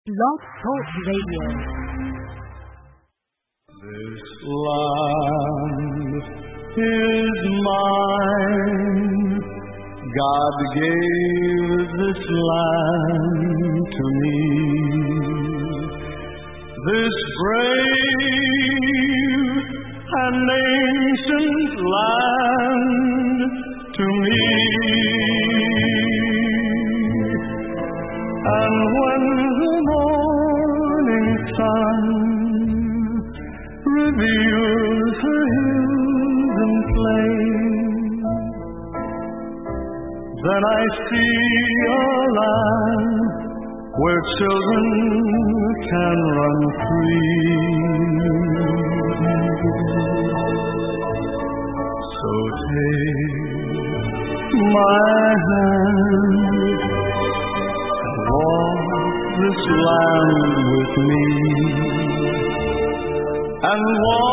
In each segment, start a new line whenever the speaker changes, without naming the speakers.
Blog Talk Radio.
This land is mine. God gave this land to me. This brave and ancient land to me. And when the morning sun reveals her hills and plains, then I see a land where children can run free. So take my hand, walk this land with me, and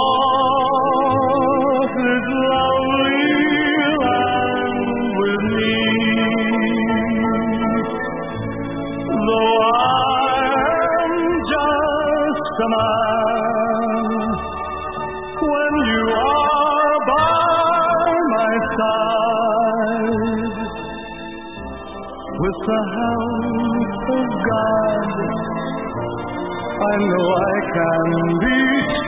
walk this lovely land with me. Though I am just a man, when you are by my side, with the help of God, I know I can be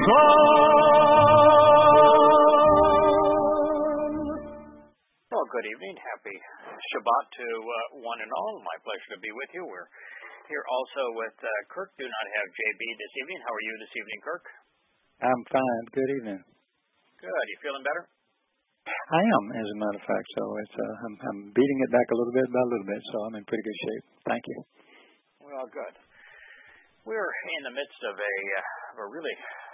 strong.
Well, good evening. Happy Shabbat to one and all. My pleasure to be with you. We're here also with Kirk. Do not have JB this evening. How are you this evening, Kirk?
I'm fine. Good evening.
Good. You feeling better?
I am, as a matter of fact. So it's I'm beating it back a little bit by a little bit. So I'm in pretty good shape. Thank you.
Well, good. We're in the midst of a really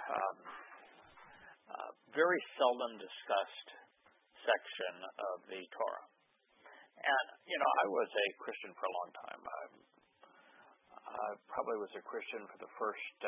very seldom discussed section of the Torah. And, you know, I was a Christian for a long time. I probably was a Christian for the first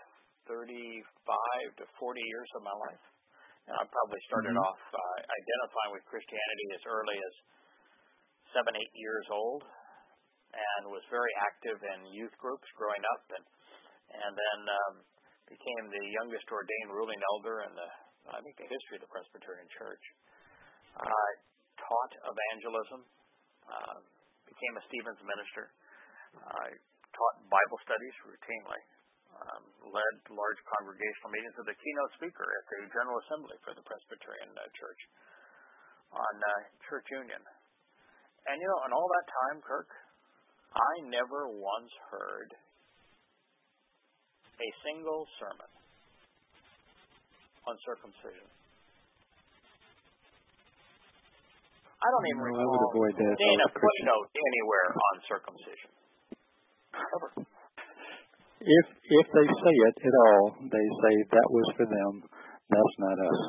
35 to 40 years of my life. And I probably started off identifying with Christianity as early as 7, 8 years old, and was very active in youth groups growing up, and then became the youngest ordained ruling elder in the history of the Presbyterian Church. I taught evangelism, became a Stevens minister. I taught Bible studies routinely, led large congregational meetings, as the keynote speaker at the General Assembly for the Presbyterian Church on Church Union. And, you know, in all that time, Kirk, I never once heard a single sermon on circumcision. I don't even recall seeing a footnote anywhere on circumcision. Ever.
If they say it at all, they say that was for them. That's not us.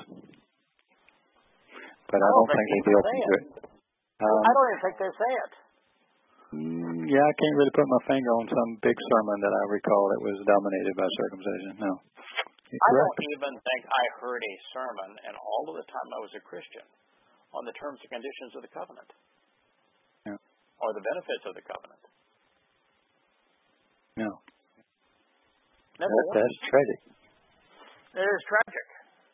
But I don't think they'd be open to it.
I don't even think they say it.
Yeah, I can't really put my finger on some big sermon that I recall that was dominated by circumcision. No.
I don't even think I heard a sermon in all of the time I was a Christian on the terms and conditions of the covenant.
Yeah.
Or the benefits of the covenant.
No.
That's
tragic.
It is tragic.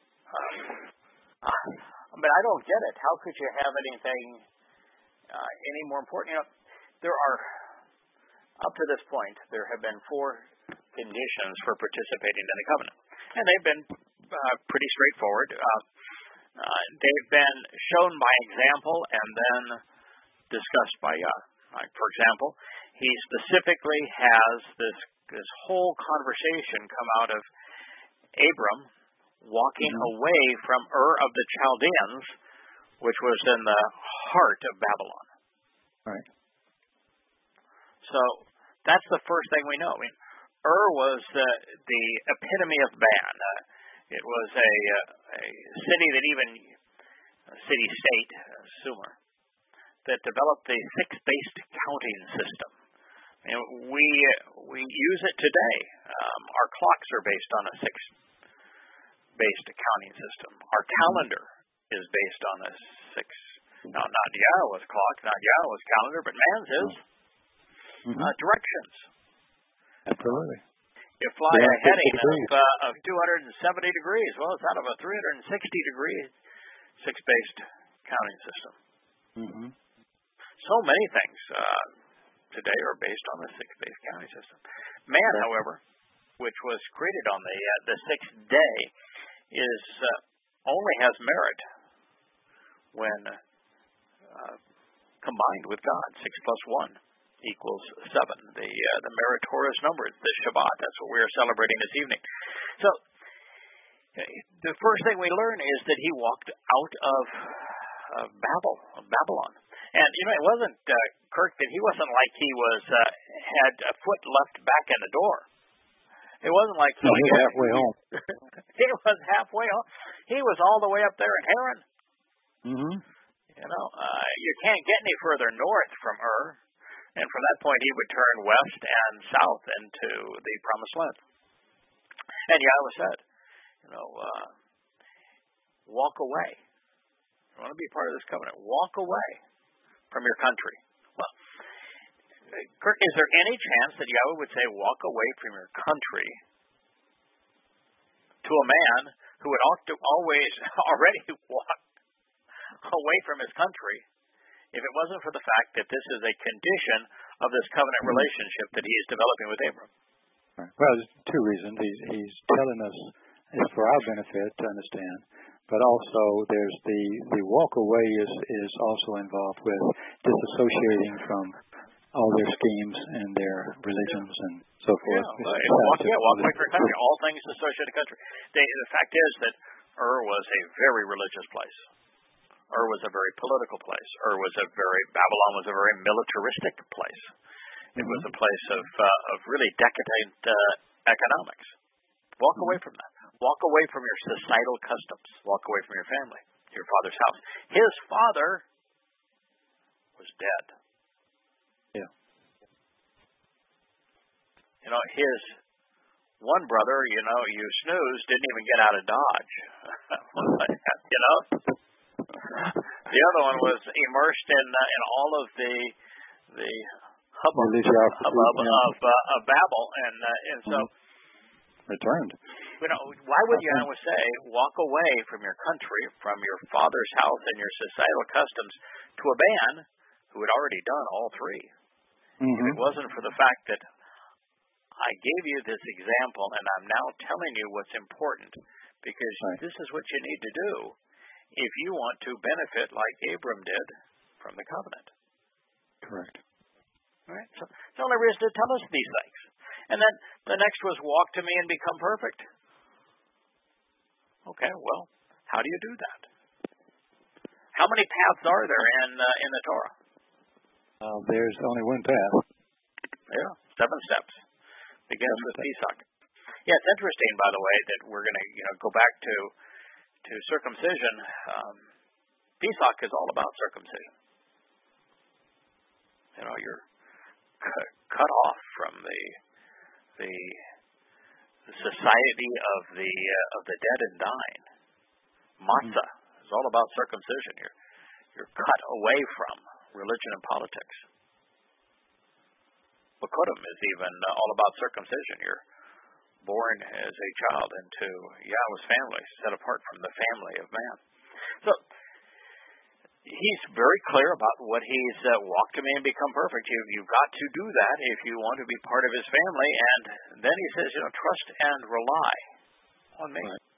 But I don't get it. How could you have anything any more important? You know, there are, up to this point, there have been 4 conditions for participating in the covenant. And they've been pretty straightforward. They've been shown by example and then discussed by Yah. Like, for example, he specifically has this whole conversation come out of Abram walking away from Ur of the Chaldeans, which was in the heart of Babylon.
Right.
So that's the first thing we know. I mean, Ur was the epitome of man. It was a city that city-state, Sumer, that developed the 6-based counting system. And we use it today. Our clocks are based on a 6-based counting system. Our calendar is based on a 6. Now, not Yahweh's clock, not Yahweh's calendar, but man's is. Directions.
Absolutely.
You fly a
360
heading
degrees.
of 270 degrees. Well, it's out of a 360-degree six-based counting system.
Mm-hmm.
So many things today are based on the six-based counting system. Man, however, which was created on the sixth day, is only has merit when combined with God. 6 plus 1 equals 7. The meritorious number, the Shabbat. That's what we are celebrating this evening. So the first thing we learn is that he walked out of Babylon. And it wasn't Kirk, that he wasn't like he was had a foot left back in the door. It wasn't like
he was halfway home.
He was halfway home. He was all the way up there in Haran.
Mm-hmm.
You can't get any further north from Ur, and from that point he would turn west and south into the Promised Land. And Yahweh said, walk away. You want to be part of this covenant? Walk away from your country. Well, Kirk, is there any chance that Yahweh would say, walk away from your country to a man who had always already walked away from his country if it wasn't for the fact that this is a condition of this covenant relationship that he is developing with Abram?
Well, there's two reasons. He's telling us it's for our benefit to understand, but also there's the walk away is also involved with disassociating from all their schemes and their religions and so forth.
Walk away from your country. All things associated with the country. The fact is that Ur was a very religious place. Ur was a very political place. Babylon was a very militaristic place. It was a place of really decadent economics. Walk away from that. Walk away from your societal customs. Walk away from your family, your father's house. His father was dead.
Yeah.
His one brother, you snooze, didn't even get out of Dodge. The other one was immersed in all of the hubbub of Babel, and so
returned.
Why would Yahweh say, walk away from your country, from your father's house and your societal customs to a man who had already done all three?
Mm-hmm.
If it wasn't for the fact that I gave you this example and I'm now telling you what's important, because this is what you need to do if you want to benefit like Abram did from the covenant.
Correct.
All right? So it's the only reason to tell us these things. And then the next was walk to me and become perfect. Okay, well, how do you do that? How many paths are there in the Torah?
There's only one path.
Yeah, 7 steps. Begins with Pesach. Yeah, it's interesting, by the way, that we're going to go back to circumcision. Pesach is all about circumcision. You're cut off from the society of the dead and dying. Matzah is all about circumcision. You're cut away from religion and politics. Bikurim is even all about circumcision. You're born as a child into Yahweh's family, set apart from the family of man. So he's very clear about what he's walk to me and become perfect. You've got to do that if you want to be part of his family. And then he says, trust and rely on me.
Right.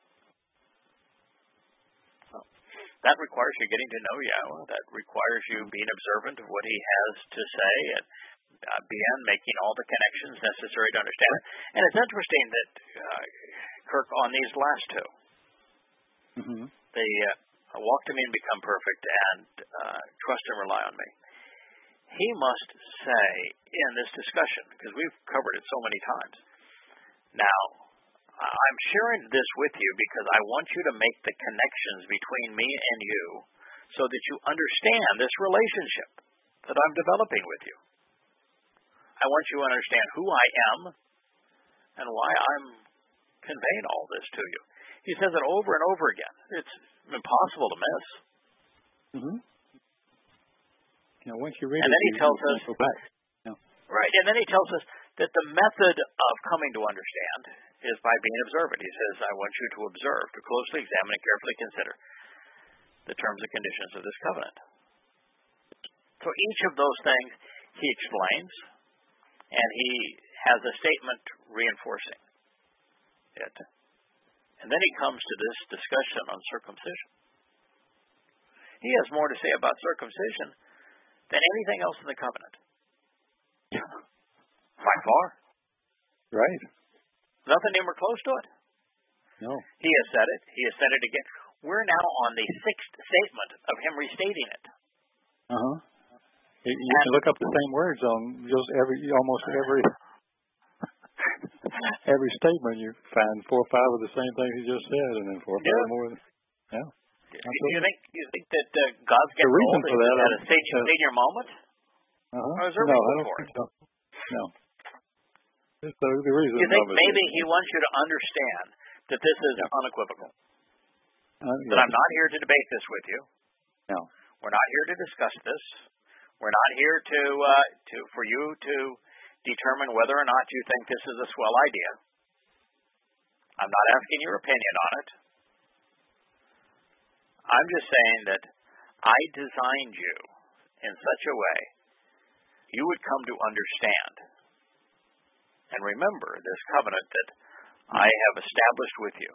So that requires you getting to know Yahweh. That requires you being observant of what he has to say and making all the connections necessary to understand it. And it's interesting that Kirk, on these last two, they walk to me and become perfect and trust and rely on me. He must say in this discussion, because we've covered it so many times. Now, I'm sharing this with you because I want you to make the connections between me and you so that you understand this relationship that I'm developing with you. I want you to understand who I am and why I'm conveying all this to you. He says it over and over again. It's impossible to miss.
Once you read
and then he tells us,
go back.
right? And then he tells us that the method of coming to understand is by being observant. He says, I want you to observe, to closely examine and carefully consider the terms and conditions of this covenant. So each of those things he explains, and he has a statement reinforcing it. And then he comes to this discussion on circumcision. He has more to say about circumcision than anything else in the covenant. By far.
Right.
Nothing even close to it.
No.
He has said it. He has said it again. We're now on the sixth statement of him restating it.
Uh-huh. You can look up the same words on just almost every statement. You find 4 or 5 of the same things he just said, and then 4 or 5 more. Yeah.
You think that God's getting old at a senior moment? Or is there a reason for it?
No. The reason.
You think maybe he wants you to understand that this is unequivocal? That I'm not here to debate this with you.
No.
We're not here to discuss this. We're not here for you to determine whether or not you think this is a swell idea. I'm not asking your opinion on it. I'm just saying that I designed you in such a way you would come to understand and remember this covenant that I have established with you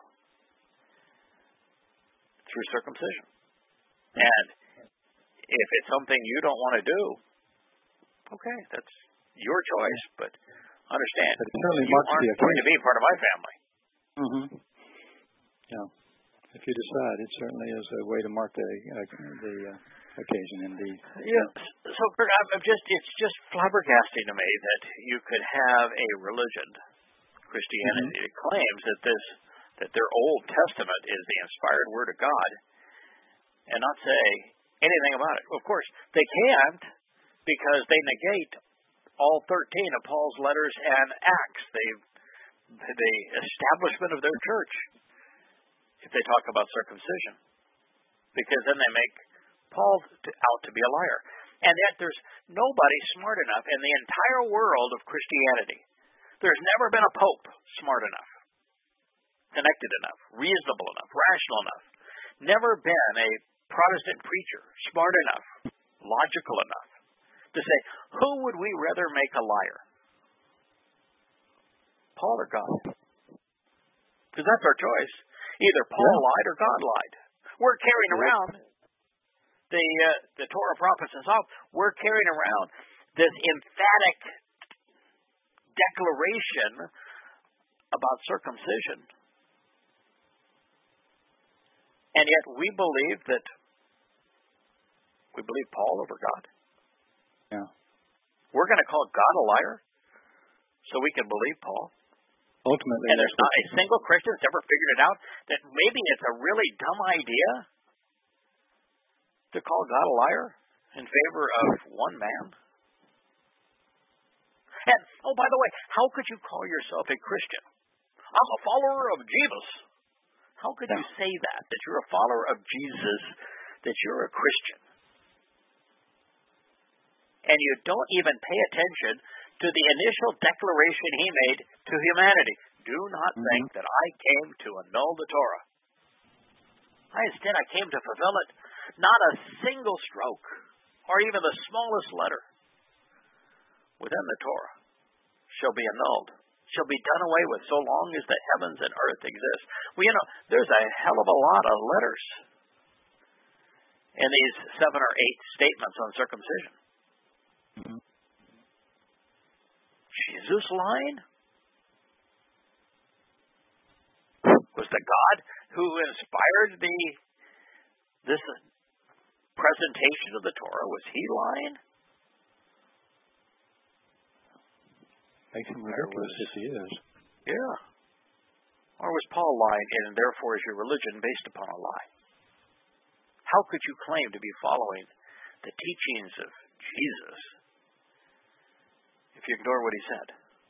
through circumcision. And if it's something you don't want to do, okay, that's your choice, but understand, you aren't going to be part of my family.
Mm-hmm. Yeah. If you decide, it certainly is a way to mark the occasion, indeed.
Yeah. So, Kurt, it's just flabbergasting to me that you could have a religion, Christianity, that claims that their Old Testament is the inspired Word of God, and not say anything about it. Of course, they can't, because they negate all 13 of Paul's letters and Acts, the establishment of their church, if they talk about circumcision, because then they make Paul out to be a liar. And yet there's nobody smart enough in the entire world of Christianity. There's never been a pope smart enough, connected enough, reasonable enough, rational enough. Never been a Protestant preacher smart enough, logical enough to say, who would we rather make a liar? Paul or God? Because that's our choice. Either Paul lied or God lied. We're carrying around the Torah, prophets, and Psalms. We're carrying around this emphatic declaration about circumcision. And yet we believe Paul over God.
Yeah.
We're going to call God a liar so we can believe Paul.
Ultimately,
and there's not a single Christian that's ever figured it out that maybe it's a really dumb idea to call God a liar in favor of one man. And, oh, by the way, how could you call yourself a Christian? I'm a follower of Jesus. How could you say that you're a follower of Jesus, that you're a Christian? And you don't even pay attention to the initial declaration he made to humanity. Do not think that I came to annul the Torah. Instead, I came to fulfill it. Not a single stroke, or even the smallest letter, within the Torah shall be annulled, shall be done away with, so long as the heavens and earth exist. Well, there's a hell of a lot of letters in these 7 or 8 statements on circumcision. Jesus lying? Was the God who inspired this presentation of the Torah, was he lying?
Makes him ridiculous if he is.
Yeah. Or was Paul lying, and therefore is your religion based upon a lie? How could you claim to be following the teachings of Jesus if you ignore what he said?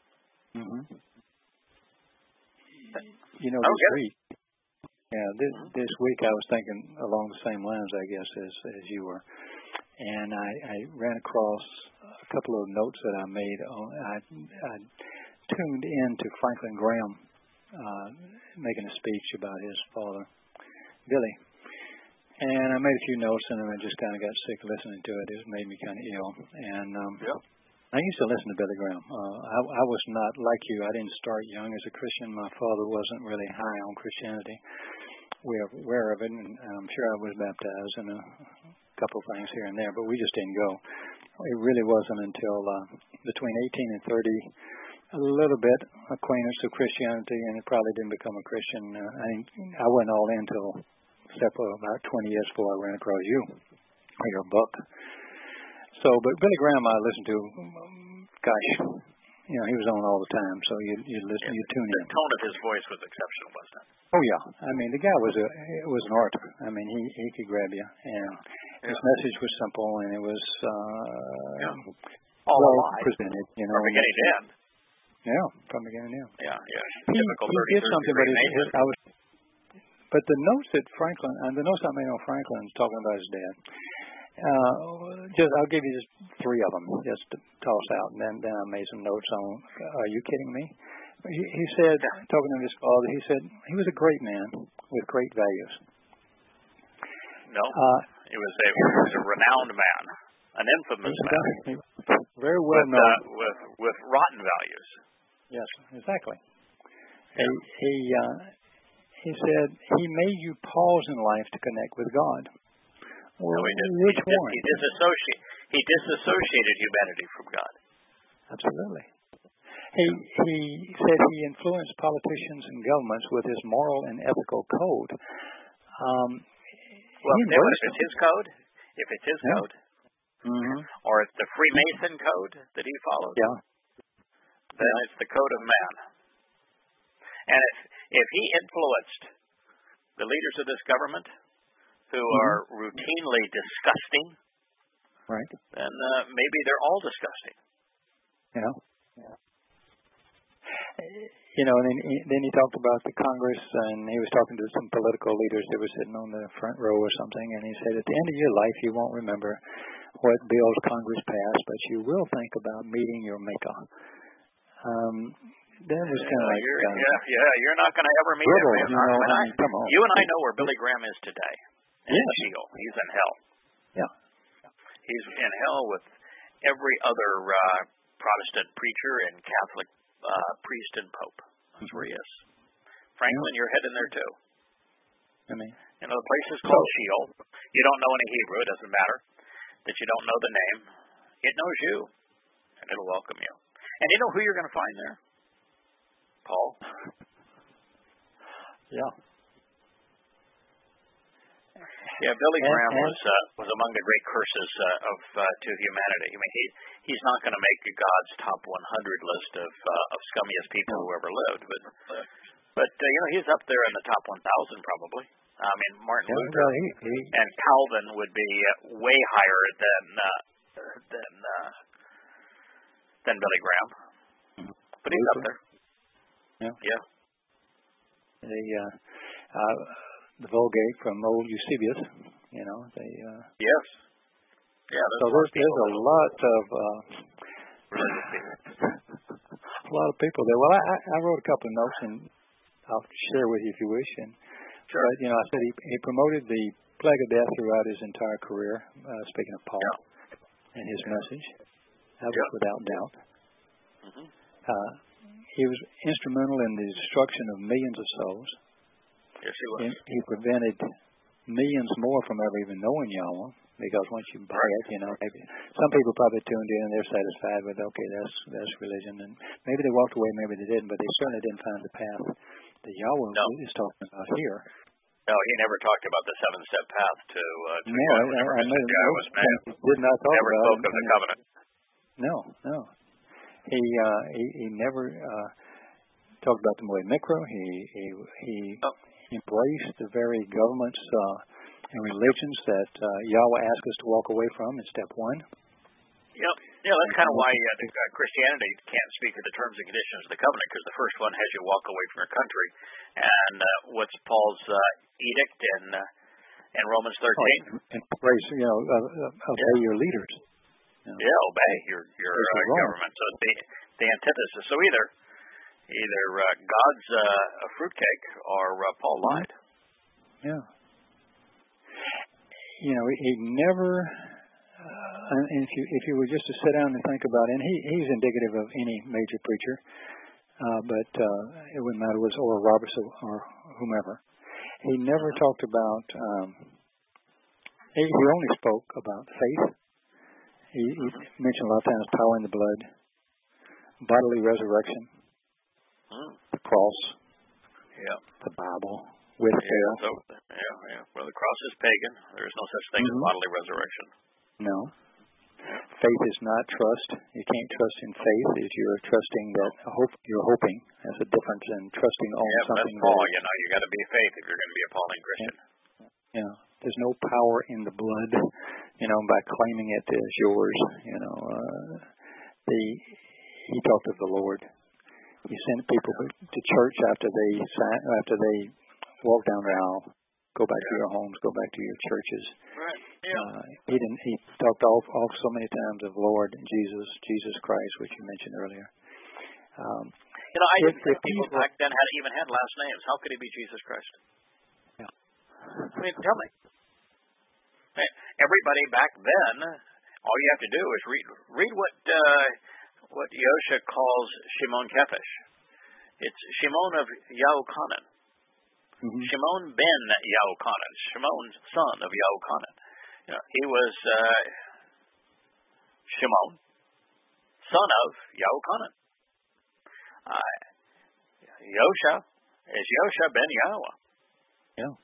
This week I was thinking along the same lines, I guess, as you were, and I ran across a couple of notes that I made. tuned in to Franklin Graham making a speech about his father, Billy. And I made a few notes, and then I just kind of got sick of listening to it. It made me kind of ill. And I used to listen to Billy Graham. I was not like you. I didn't start young as a Christian. My father wasn't really high on Christianity. We are aware of it, and I'm sure I was baptized in a couple of things here and there, but we just didn't go. It really wasn't until between 18 and 30, a little bit acquaintance with Christianity, and it probably didn't become a Christian. I went all in until except for about 20 years before I ran across you or your book. So, but Billy Graham I listened to, gosh, you know, he was on all the time, so you listen, you tune in.
The tone of his voice was exceptional, wasn't it?
Oh yeah, I mean the guy was an orator. I mean he could grab you, and his message was simple, and it was
all
well
alive.
presented, you know.
From beginning to end.
Yeah, from beginning to end.
Yeah.
He did something, but the notes that Franklin, and the notes I made on Franklin's talking about his dad. I'll give you just three of them, just to toss out, and then I made some notes on. Are you kidding me? He said, talking to his father, he said he was a great man with great values.
No, he was a renowned man, an infamous man,
very well known,
with rotten values.
Yes, exactly. He said he made you pause in life to connect with God. Well, which one?
He disassociated humanity from God.
Absolutely. He said he influenced politicians and governments with his moral and ethical code.
If it's his code, or it's the Freemason code that he followed, then it's the code of man. And if he influenced the leaders of this government, who are routinely disgusting,
right?
Then maybe they're all disgusting.
Yeah. You know, and then he talked about the Congress, and he was talking to some political leaders that were sitting on the front row or something, and he said, at the end of your life, you won't remember what bills Congress passed, but you will think about meeting your maker. That was kind of like...
you're not going to ever meet him.
Come on.
You and I know where Billy Graham is today. In Sheol. He's in hell.
Yeah.
He's in hell with every other Protestant preacher and Catholic priest and pope. That's where he is. Franklin, you're heading there too.
I mean,
the place is called Sheol. You don't know any Hebrew. It doesn't matter that you don't know the name. It knows you, and it'll welcome you. And you know who you're going to find there? Paul.
Yeah.
Yeah, Billy Graham was among the great curses to humanity. I mean, he's not going to make God's top 100 list of scummiest people who ever lived, but he's up there in the top 1,000 probably. I mean, Martin Luther and Calvin would be way higher than Billy Graham, but he's up there. Yeah.
The Vulgate from old Eusebius, Yes.
Yeah.
So there's a lot of people there. Well, I wrote a couple of notes, and I'll share with you if you wish. And
sure.
But, I said he promoted the plague of death throughout his entire career. Speaking of Paul and his message, that was without doubt. He was instrumental in the destruction of millions of souls.
Yes, he was.
He prevented millions more from ever even knowing Yahweh, because once you buy it, maybe some people probably tuned in and they're satisfied with, okay, that's religion, and maybe they walked away, maybe they didn't, but they certainly didn't find the path that Yahweh is talking about here.
No, he never talked about the 7-step path to
I did not talk
never
about
spoke of the covenant.
No. He never talked about the Moed Mikra. He embraced the very governments and religions that Yahweh asked us to walk away from in step 1.
Yep. Yeah, that's kind of why Christianity can't speak of the terms and conditions of the covenant, because the first one has you walk away from your country. And what's Paul's edict in Romans 13?
And embrace, obey your leaders.
Yeah, obey your government. So the antithesis. So either either God's a fruitcake or Paul lied.
Yeah. He never. And if you were just to sit down and think about it, and he's indicative of any major preacher, but it wouldn't matter was Oral Roberts or whomever. He never talked about. He only spoke about faith. He mentioned a lot of times power in the blood, bodily resurrection, the cross, the Bible, with faith.
Well, the cross is pagan. There is no such thing as bodily resurrection.
No. Faith is not trust. You can't trust in faith. If you're trusting that you're hoping. That's a difference in trusting on something.
That's Paul. You got to be faith if you're going to be a Pauline Christian.
Yeah. There's no power in the blood, by claiming it as yours. He talked of the Lord. He sent people to church after they walked down the aisle. Go back to your homes. Go back to your churches.
Right. Yeah.
He talked off so many times of Lord Jesus Christ, which you mentioned earlier.
I didn't think people back then even had last names. How could he be Jesus Christ?
Yeah.
I mean, tell me. Everybody back then, all you have to do is read what Yosha calls Shimon Kefish. It's Shimon of Yahuchanan. Shimon ben Yahuchanan, Shimon's son of Yahuchanan. He was Shimon, son of Yahuchanan. Yosha is Yosha ben Yahweh.
Yeah.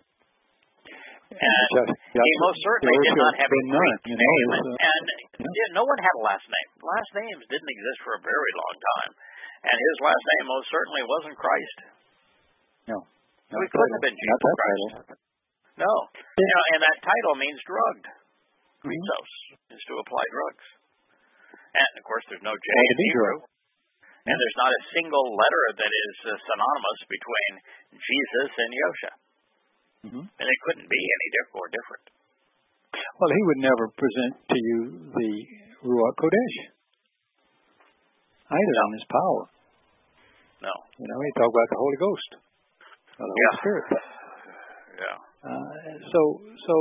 And he most certainly did not have a Greek name, and no one had a last name. Last names didn't exist for a very long time, and his last name most certainly wasn't Christ.
No.
It couldn't have been Jesus Christ. No. And that title means drugged. Christos is to apply drugs. And, of course, there's no J in Hebrew. And there's not a single letter that is synonymous between Jesus and Yosha. And it couldn't be any more different.
Well, he would never present to you the Ruach Kodesh. Either on his power.
No.
He talked about the Holy Ghost. Or the Holy Spirit.
Yeah.
So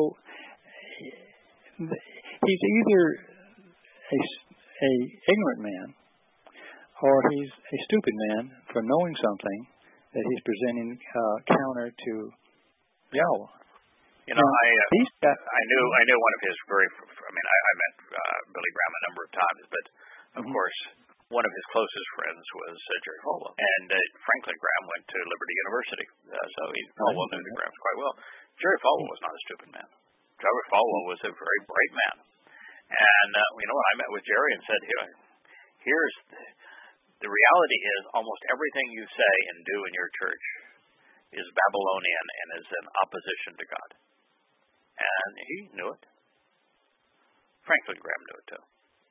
he's either a ignorant man or he's a stupid man for knowing something that he's presenting counter to Yahweh.
I knew one of his I met Billy Graham a number of times, but of course one of his closest friends was Jerry Falwell, and Franklin Graham went to Liberty University, so Falwell knew the Grahams quite well. Jerry Falwell was not a stupid man. Jerry Falwell was a very bright man, and when I met with Jerry and said, here's the reality is almost everything you say and do in your church is Babylonian and is in opposition to God. And he knew it. Franklin Graham knew it too.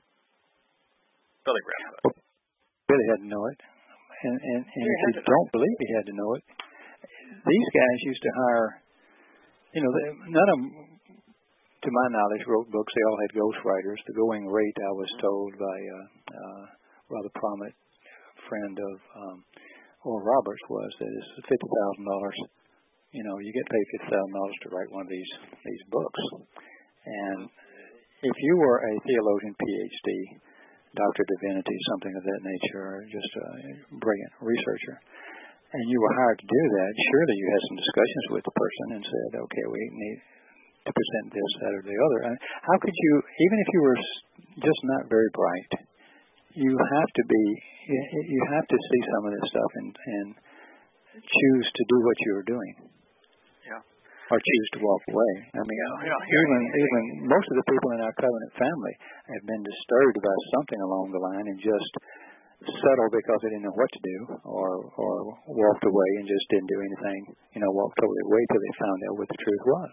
Billy Graham knew it.
Billy had to know it. And if you don't believe he had to know it, these guys used to hire, none of them, to my knowledge, wrote books. They all had ghostwriters. The going rate, I was told by a rather prominent friend of Oral Roberts, was that it's $50,000. You get paid $50,000 to write one of these books. And if you were a theologian, PhD, Doctor of Divinity, something of that nature, or just a brilliant researcher, and you were hired to do that, surely you had some discussions with the person and said, okay, we need to present this, that, or the other. And how could you, even if you were just not very bright, you have to see some of this stuff and choose to do what you are doing.
Yeah.
Or choose to walk away. Even most of the people in our covenant family have been disturbed about something along the line and just settled because they didn't know what to do, or walked away and just didn't do anything. Walked totally away till they found out what the truth was.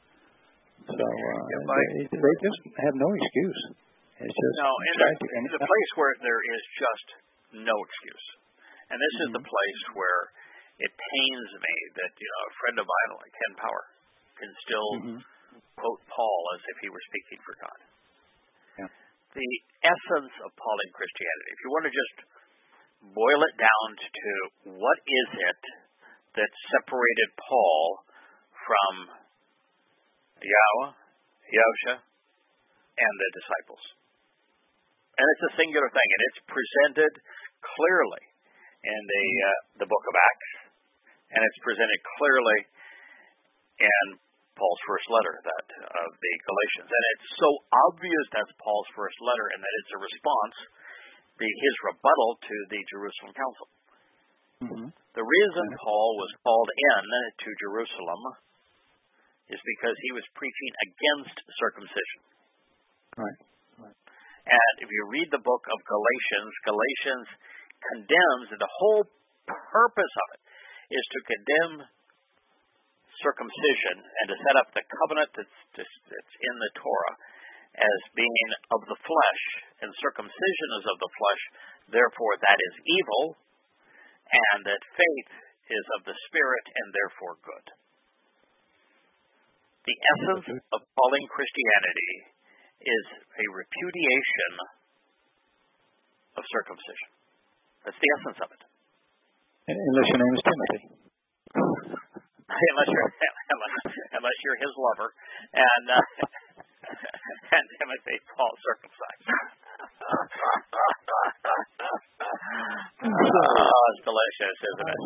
So they just have no excuse. It's just
the place where there is just no excuse, and this is the place where it pains me that a friend of mine like Ken Power can still quote Paul as if he were speaking for God. Yeah. The essence of Pauline Christianity, if you want to just boil it down to what is it that separated Paul from Yahweh, Yosha, and the disciples. And it's a singular thing, and it's presented clearly in the book of Acts, and it's presented clearly in Paul's first letter, that of the Galatians. And it's so obvious that's Paul's first letter, and that it's a response, his rebuttal to the Jerusalem Council.
Mm-hmm.
The reason Paul was called in to Jerusalem is because he was preaching against circumcision.
Right.
And if you read the book of Galatians condemns, and the whole purpose of it is to condemn circumcision and to set up the covenant that's in the Torah as being of the flesh, and circumcision is of the flesh, therefore that is evil, and that faith is of the Spirit and therefore good. The essence of calling Christianity is a repudiation of circumcision. That's the essence of it.
Unless your name is Timothy.
unless you're his lover, and Timothy, Paul circumcised. It's delicious, isn't it?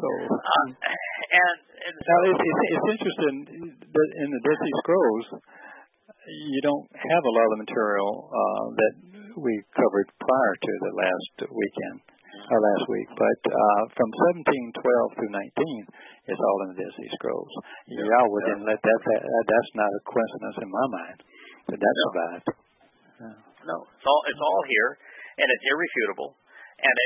Now it's interesting that in the Dead Sea Scrolls, you don't have a lot of the material that we covered prior to the last week, but from 1712 through 19, it's all in the Dead Sea Scrolls. Yahweh didn't let that's not a coincidence in my mind that survived.
No, it's all here, and it's irrefutable. And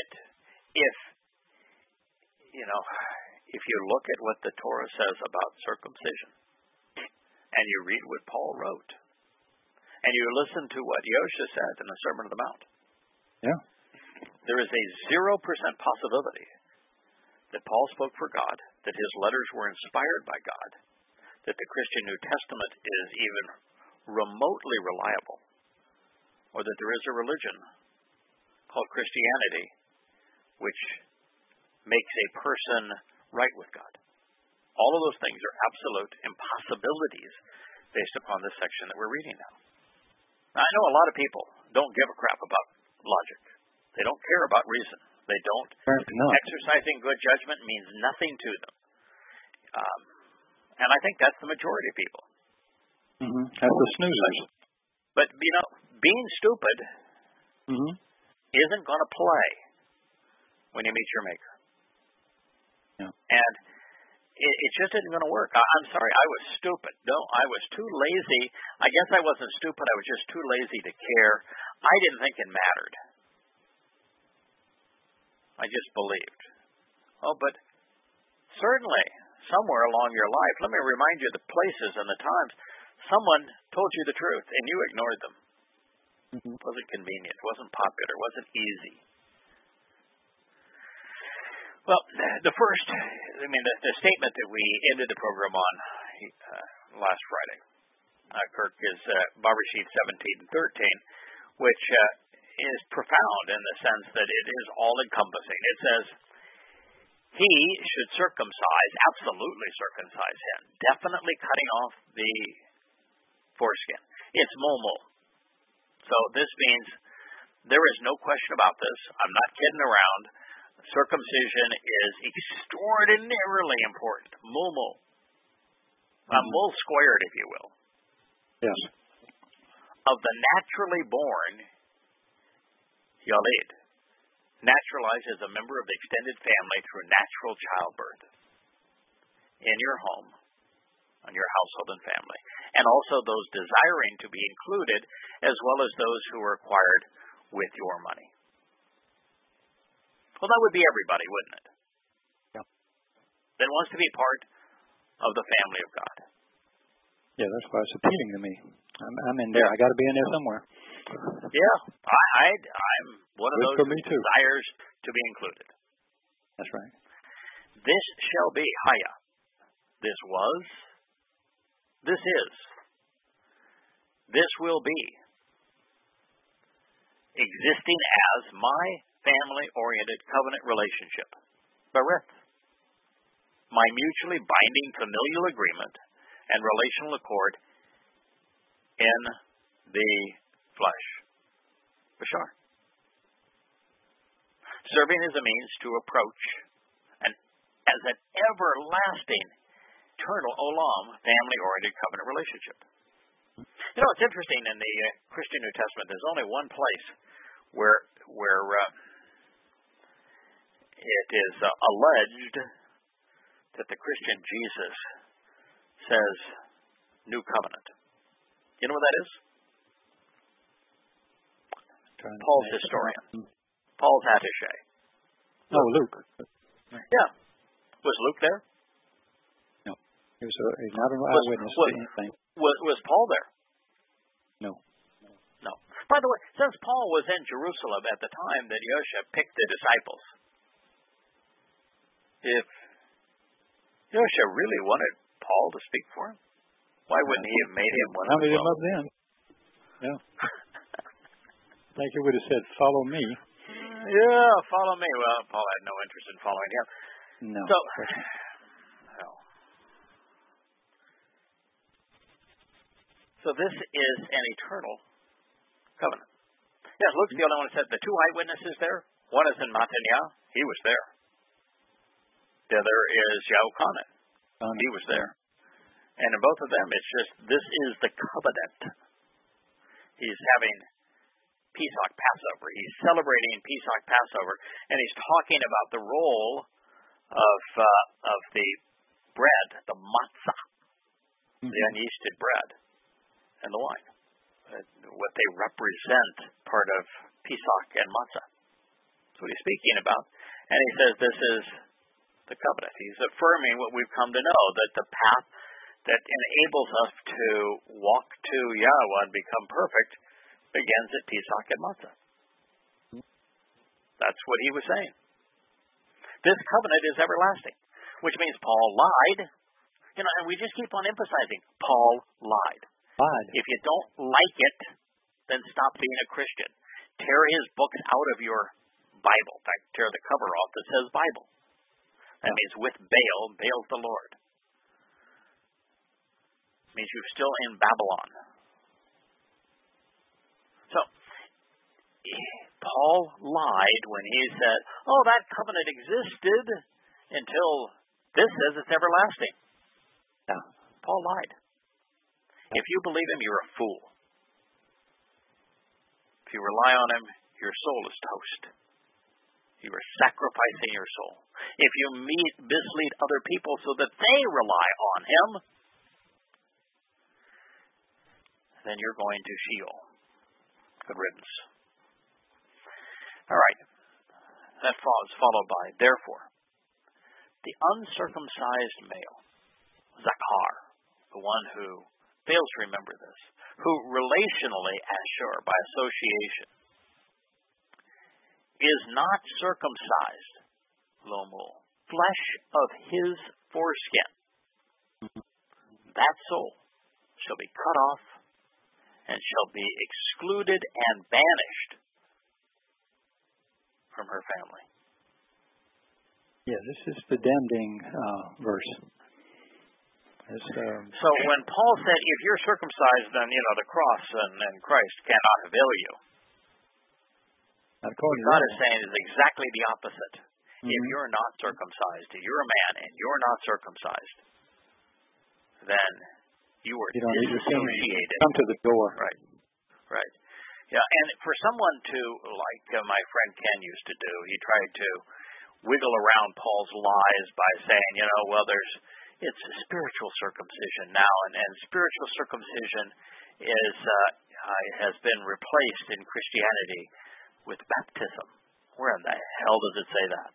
if you look at what the Torah says about circumcision, and you read what Paul wrote, and you listen to what Yosha said in the Sermon on the Mount, there is a 0% possibility that Paul spoke for God, that his letters were inspired by God, that the Christian New Testament is even remotely reliable, or that there is a religion called Christianity which makes a person right with God. All of those things are absolute impossibilities based upon this section that we're reading now. Now, I know a lot of people don't give a crap about logic. They don't care about reason. They don't. Exercising good judgment means nothing to them. And I think that's the majority of people.
Mm-hmm. That's the snoozers.
But being stupid isn't going to play when you meet your Maker.
Yeah.
And it just isn't going to work. I'm sorry, I was stupid. No, I was too lazy. I guess I wasn't stupid. I was just too lazy to care. I didn't think it mattered. I just believed. Oh, but certainly, somewhere along your life, let me remind you the places and the times someone told you the truth and you ignored them. It wasn't convenient. It wasn't popular. It wasn't easy. Well, the statement that we ended the program on last Friday, Kirk, is Bereshit 17:13, which is profound in the sense that it is all-encompassing. It says, he should absolutely circumcise him, definitely cutting off the foreskin. It's momo. So this means there is no question about this. I'm not kidding around. Circumcision is extraordinarily important. Momo. Mul squared, if you will.
Yes.
Of the naturally born, Yalid, naturalized as a member of the extended family through natural childbirth in your home, on your household and family, and also those desiring to be included, as well as those who are acquired with your money. Well, that would be everybody, wouldn't it?
Yeah.
That wants to be part of the family of God.
Yeah, that's why it's appealing to me. I'm in there. I got to be in there somewhere.
Yeah, I'm one of those who desires to be included.
That's right.
This shall be, Haya. This was. This is. This will be. Existing as my family-oriented covenant relationship. Berith, my mutually binding familial agreement and relational accord in the flesh. Bashar. Serving as a means to approach as an everlasting, eternal olam, family-oriented covenant relationship. You know, it's interesting in the Christian New Testament. There's only one place where it is alleged that the Christian Jesus says new covenant. You know what that is? Paul's historian. Paul's attaché.
Oh, Luke.
Yeah. Was Luke there?
No. He's not an eyewitness to anything.
Was Paul there?
No.
No. By the way, since Paul was in Jerusalem at the time that Yosha picked the disciples, if Yosha really wanted Paul to speak for him, why wouldn't he have made him one of the 12?
Him up then. Yeah. I think he would have said, "Follow me."
Yeah, follow me. Well, Paul had no interest in following him.
No.
So this is an eternal covenant. Yes, Luke's the only one who said the two eyewitnesses there. One is in Mataniah. He was there. The other is Yahuchanan. He was there. And in both of them, it's just, this is the covenant. He's having Pesach Passover. He's celebrating Pesach Passover. And he's talking about the role of the bread, the matzah, the unyeasted bread, and the wine. What they represent, part of Pesach and matzah. That's what he's speaking about. And he says this is the covenant. He's affirming what we've come to know, that the path that enables us to walk to Yahweh and become perfect begins at Pesach and matzah. That's what he was saying. This covenant is everlasting, which means Paul lied. You know, and we just keep on emphasizing, Paul lied. If you don't like it, then stop being a Christian. Tear his books out of your Bible. In fact, tear the cover off that says Bible. That means with Baal, Baal's the Lord. It means you're still in Babylon. So, Paul lied when he said, oh, that covenant existed until this says it's everlasting. Yeah, Paul lied. If you believe him, you're a fool. If you rely on him, your soul is toast. You are sacrificing your soul. If you mislead other people so that they rely on him, then you're going to Sheol. Good riddance. All right. That is followed by, therefore, the uncircumcised male, Zakar, the one who fails to remember this, who relationally, Ashur, by association, is not circumcised, Lomul, flesh of his foreskin, that soul shall be cut off and shall be excluded and banished from her family.
Yeah, this is the damning verse.
So when Paul said, if you're circumcised, then, the cross and Christ cannot avail you. What God is saying is exactly the opposite. Mm-hmm. If you're not circumcised, if you're a man and you're not circumcised, then you are disassociated.
Come to the door.
Right. Yeah, and for someone to, like my friend Ken used to do, he tried to wiggle around Paul's lies by saying, it's a spiritual circumcision now, and spiritual circumcision has been replaced in Christianity with baptism. Where in the hell does it say that?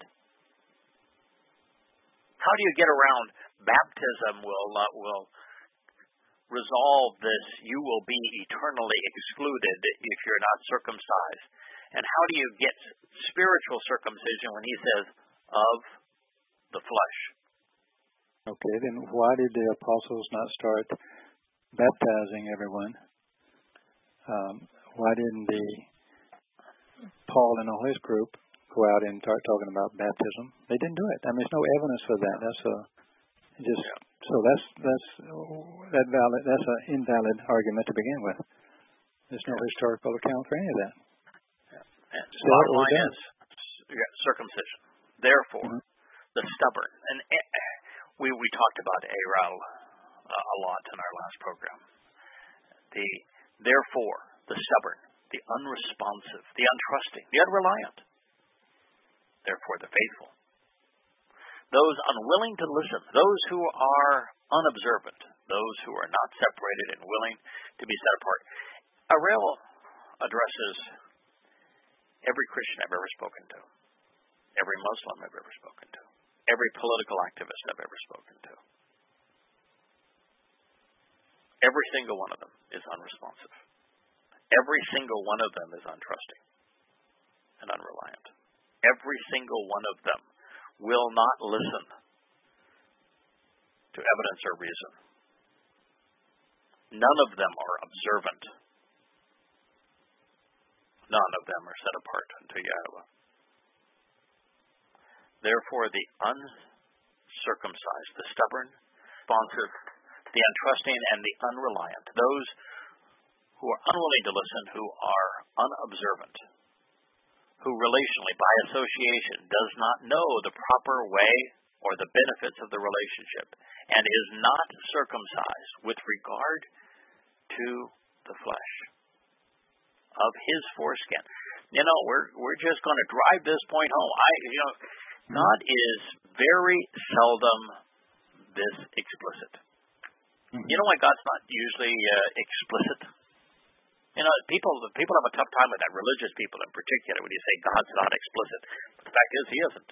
How do you get around baptism will resolve this, you will be eternally excluded if you're not circumcised? And how do you get spiritual circumcision when he says, of the flesh?
Okay, then why did the apostles not start baptizing everyone? Why didn't Paul and all his group go out and start talking about baptism. They didn't do it. I mean, there's no evidence for that. That's an invalid argument to begin with. There's no historical account for any of that.
The bottom line is circumcision. Therefore, the stubborn, and we talked about Aral a lot in our last program. Therefore, the stubborn, the unresponsive, the untrusting, the unreliant. Therefore, the faithful. Those unwilling to listen, those who are unobservant, those who are not separated and willing to be set apart. Aral addresses every Christian I've ever spoken to, every Muslim I've ever spoken to, every political activist I've ever spoken to. Every single one of them is unresponsive. Every single one of them is untrusting and unreliant. Every single one of them will not listen to evidence or reason. None of them are observant. None of them are set apart unto Yahweh. Therefore, the uncircumcised, the stubborn, responsive, the untrusting, and the unreliant, those who are unwilling to listen, who are unobservant, who relationally, by association, does not know the proper way or the benefits of the relationship, and is not circumcised with regard to the flesh of his foreskin. We're just going to drive this point home. God is very seldom this explicit. You know why God's not usually explicit? People have a tough time with that, religious people in particular, when you say God's not explicit. But the fact is, He isn't.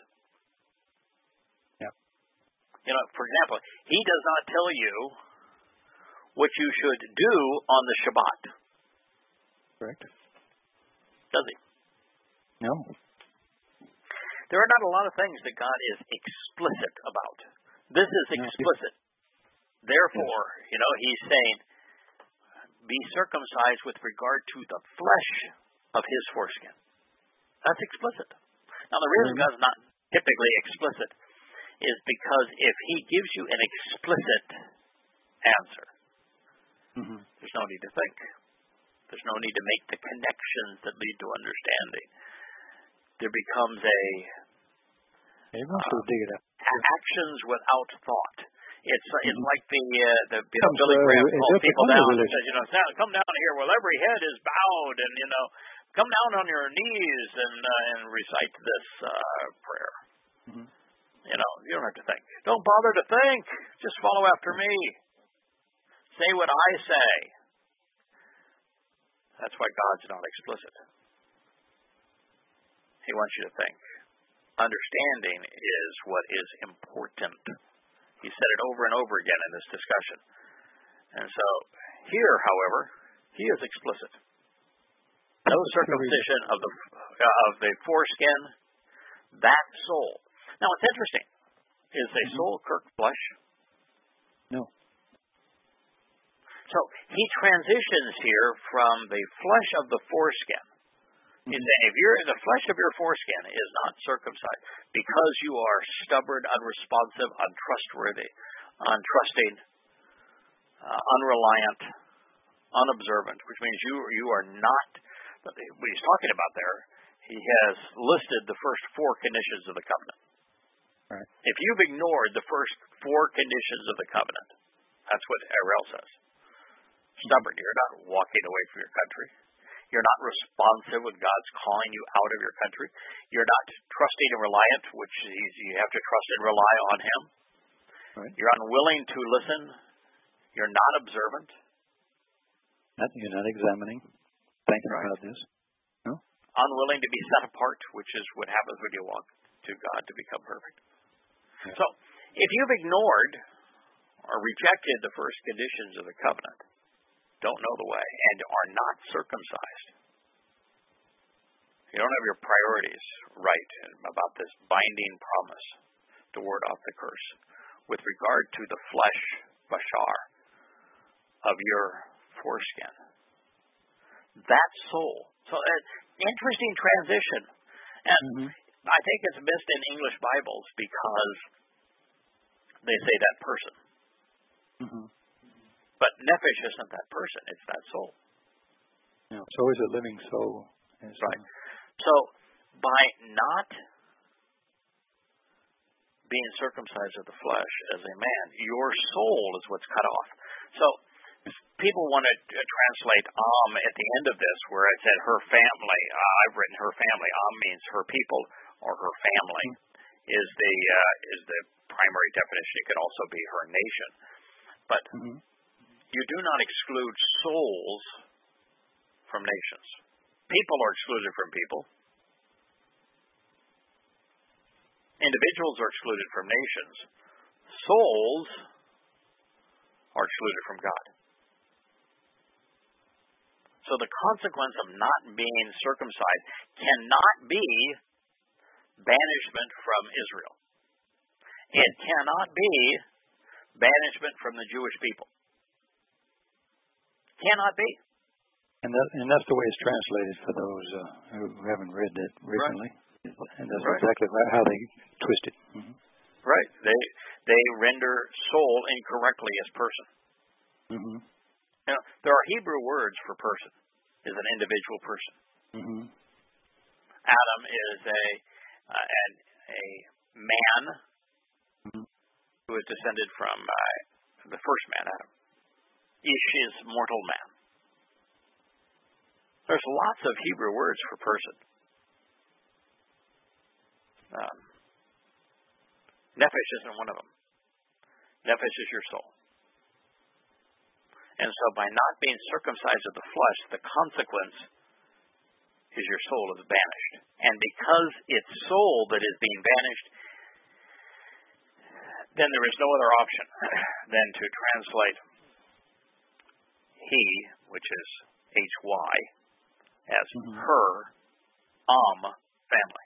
Yeah. For example, He does not tell you what you should do on the Shabbat.
Correct.
Does He?
No.
There are not a lot of things that God is explicit about. This is explicit. Therefore, He's saying, be circumcised with regard to the flesh of his foreskin. That's explicit. Now, the reason God's not typically explicit is because if He gives you an explicit answer, there's no need to think. There's no need to make the connections that lead to understanding. There becomes actions without thought. It's like the Billy Graham calls people down and says, come down here. Well, every head is bowed, and come down on your knees and recite this prayer. You don't have to think. Don't bother to think. Just follow after me. Say what I say. That's why God's not explicit. He wants you to think. Understanding is what is important. He said it over and over again in this discussion. And so, here, however, He is explicit. No circumcision of the foreskin, that soul. Now, what's interesting is a soul kirk flesh?
No.
So, he transitions here from the flesh of the foreskin. He's saying, if the flesh of your foreskin is not circumcised, because you are stubborn, unresponsive, untrustworthy, untrusting, unreliant, unobservant, which means you are not, what he's talking about there, he has listed the first four conditions of the covenant.
Right.
If you've ignored the first four conditions of the covenant, that's what Aral says. Stubborn, you're not walking away from your country. You're not responsive when God's calling you out of your country. You're not trusting and reliant, which you have to trust and rely on Him.
Right.
You're unwilling to listen. You're not observant.
You're not examining, thinking about this. No?
Unwilling to be set apart, which is what happens when you walk to God to become perfect. Yeah. So, if you've ignored or rejected the first conditions of the covenant, don't know the way, and are not circumcised, you don't have your priorities right about this binding promise to ward off the curse with regard to the flesh, bashar, of your foreskin. That soul. So, interesting transition. And I think it's missed in English Bibles because they say that person.
Mm-hmm.
But nephesh isn't that person, it's that soul.
Yeah. So is a living soul.
Right. So by not being circumcised of the flesh as a man, your soul is what's cut off. So people want to translate at the end of this where it said her family. I've written her family. Means her people or her family is the primary definition. It could also be her nation. But you do not exclude souls from nations. People are excluded from people. Individuals are excluded from nations. Souls are excluded from God. So the consequence of not being circumcised cannot be banishment from Israel. It cannot be banishment from the Jewish people. Cannot be.
And that's the way it's translated for those who haven't read it recently. Right. And that's exactly how they twist it. Mm-hmm.
Right. They render soul incorrectly as person.
Mm-hmm.
Now, there are Hebrew words for person. Is an individual person.
Mm-hmm.
Adam is a man who is descended from the first man, Adam. Ish is mortal man. There's lots of Hebrew words for person. Nephesh isn't one of them. Nephesh is your soul. And so by not being circumcised of the flesh, the consequence is your soul is banished. And because it's soul that is being banished, then there is no other option than to translate he, which is H-Y, as her, family.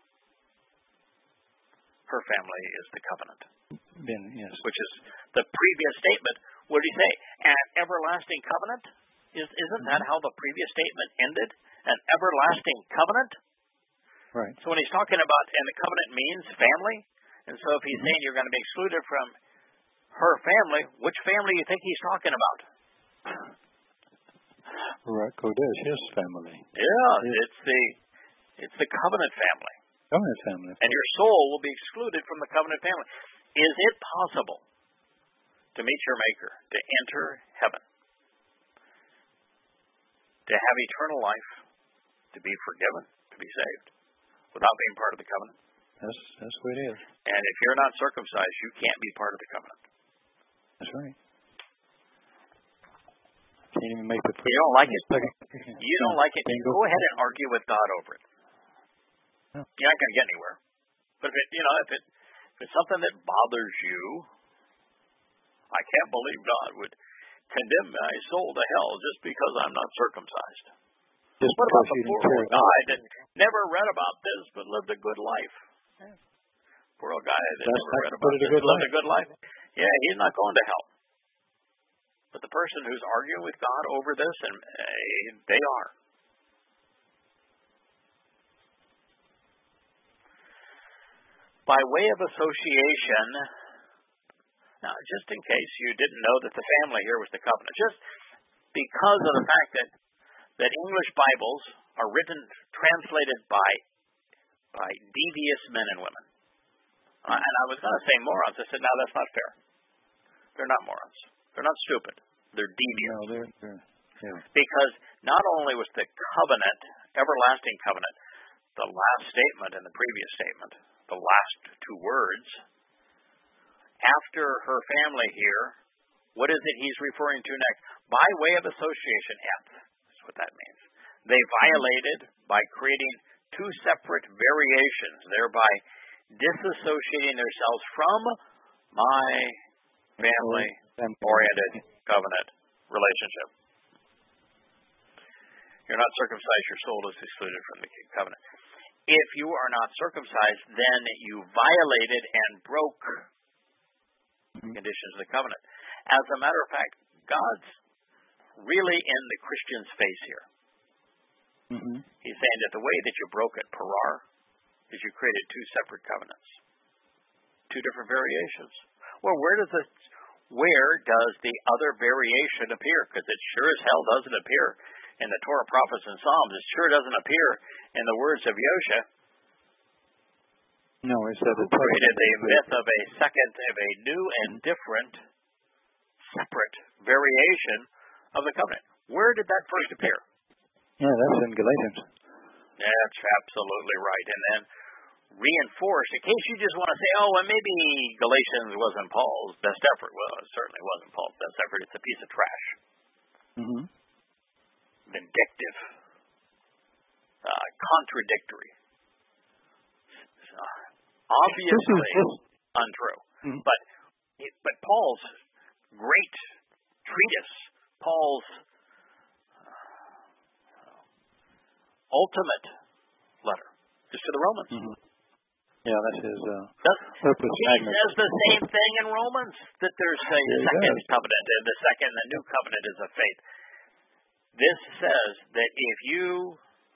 Her family is the covenant.
Yes.
Which is the previous statement. What did he say? An everlasting covenant? Isn't that how the previous statement ended? An everlasting covenant?
Right.
So when he's talking about, and the covenant means family, and so if he's saying you're going to be excluded from her family, which family do you think he's talking about?
Right, Kodesh, his family.
Yeah, it's the covenant family.
Covenant family.
And your soul will be excluded from the covenant family. Is it possible to meet your Maker, to enter heaven, to have eternal life, to be forgiven, to be saved, without being part of the covenant?
That's what it is.
And if you're not circumcised, you can't be part of the covenant.
That's right. Can't even make the.
You don't like it. You don't like it. Go ahead and argue with God over it.
No.
You're not going to get anywhere. But if it's something that bothers you, I can't believe God would condemn my soul to hell just because I'm not circumcised.
Just
what about the poor old guy that never read about this but lived a good life? Yeah. Poor old guy that never read about this but lived a good life. Yeah, he's not going to hell. But the person who's arguing with God over this, and they are. By way of association, now just in case you didn't know that the family here was the covenant, just because of the fact that English Bibles are translated by devious men and women. And I was going to say morons. I said, no, that's not fair. They're not morons. They're not stupid. They're devious.
No, they're
Because not only was the covenant, everlasting covenant, the last statement in the previous statement, the last two words, after her family here, what is it he's referring to next? By way of association, F. That's what that means. They violated by creating two separate variations, thereby disassociating themselves from my family-oriented covenant relationship. You're not circumcised, your soul is excluded from the covenant. If you are not circumcised, then you violated and broke the conditions of the covenant. As a matter of fact, God's really in the Christian's face here. He's saying that the way that you broke it, Perar, is you created two separate covenants, two different variations. Well, where does the other variation appear? Because it sure as hell doesn't appear in the Torah, prophets, and Psalms. It sure doesn't appear in the words of Yosha.
No, it said
who created the myth of a new and different, separate variation of the covenant. Where did that first appear?
Yeah, that's in Galatians.
That's absolutely right. And then reinforced, in case you just want to say, oh, well, maybe Galatians wasn't Paul's best effort. Well, it certainly wasn't Paul's best effort. It's a piece of trash.
Mm-hmm.
Vindictive. Contradictory. Obviously untrue. Mm-hmm. But Paul's great treatise, Paul's ultimate letter, is to the Romans.
Mm-hmm. Yeah, that's his.
He says the same thing in Romans, that there's a second covenant, and the new covenant is of faith. This says that if you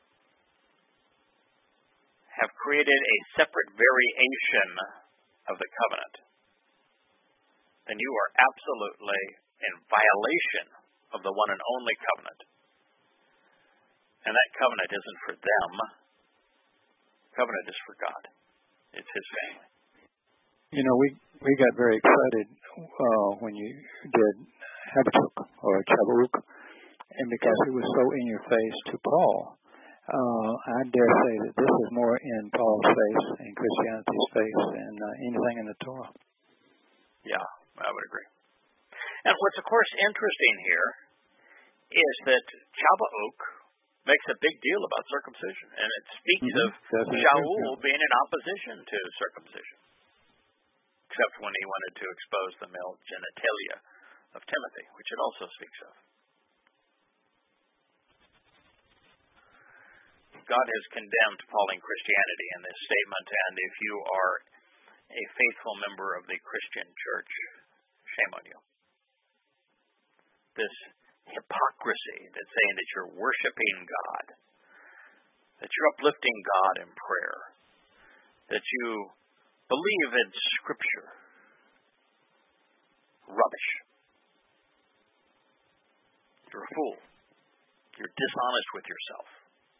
have created a separate variation of the covenant, then you are absolutely in violation of the one and only covenant. And that covenant isn't for them. Covenant is for God. It's His family.
You know, we got very excited when you did Habakkuk or Chabauk, and because it was so in your face to Paul. I dare say that this is more in Paul's face and Christianity's face than anything in the Torah.
Yeah, I would agree. And what's, of course, interesting here is that Chabauk makes a big deal about circumcision, and it speaks of Shaul being in opposition to circumcision, except when he wanted to expose the male genitalia of Timothy, which it also speaks of. God has condemned Pauline Christianity in this statement, and if you are a faithful member of the Christian church, shame on you. This hypocrisy that's saying that you're worshiping God, that you're uplifting God in prayer, that you believe in Scripture. Rubbish. You're a fool. You're dishonest with yourself.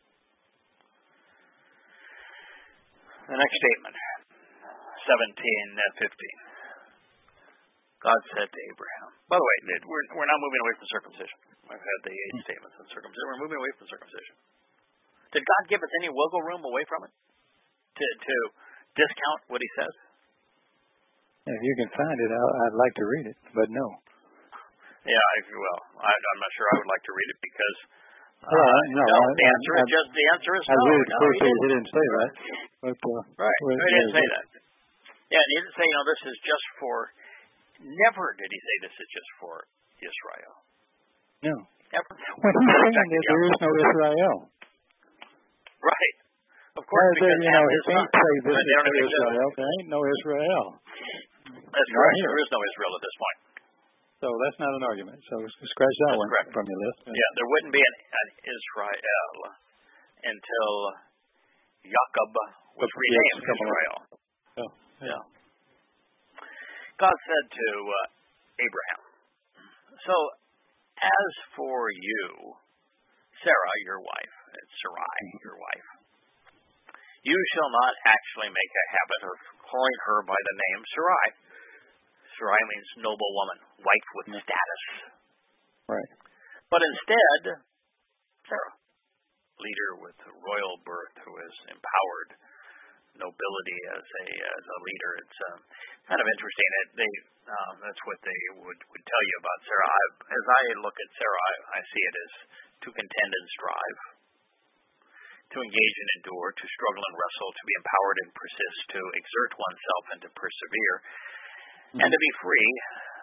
The next statement, 17:15. God said to Abraham. By the way, we're not moving away from circumcision. I've had the 8 statements on circumcision. We're moving away from circumcision. Did God give us any wiggle room away from it to discount what He says?
If you can find it, I'd like to read it, but no.
Yeah, I'm not sure I would like to read it because
no.
The answer is no.
He didn't say that. But,
right. He didn't say that. Yeah, he didn't say, this is just for. Never did he say this is just for Israel.
No.
Never.
When he's saying that there is no Israel.
Right. Of course, because
it ain't say this is for Israel. There ain't no Israel.
That's correct. There is no Israel at this point.
So that's not an argument. So scratch that one from your list.
Yeah, there wouldn't be an Israel until Jacob was renamed Israel.
Oh, yeah.
God said to Abraham, so as for you, Sarah, your wife, it's Sarai, your wife, you shall not actually make a habit of calling her by the name Sarai. Sarai means noble woman, wife with status.
Right.
But instead, Sarah, leader with royal birth who is empowered, nobility as a leader. It's kind of interesting. That's what they would tell you about Sarah. As I look at Sarah, I see it as to contend and strive, to engage and endure, to struggle and wrestle, to be empowered and persist, to exert oneself and to persevere, and to be free,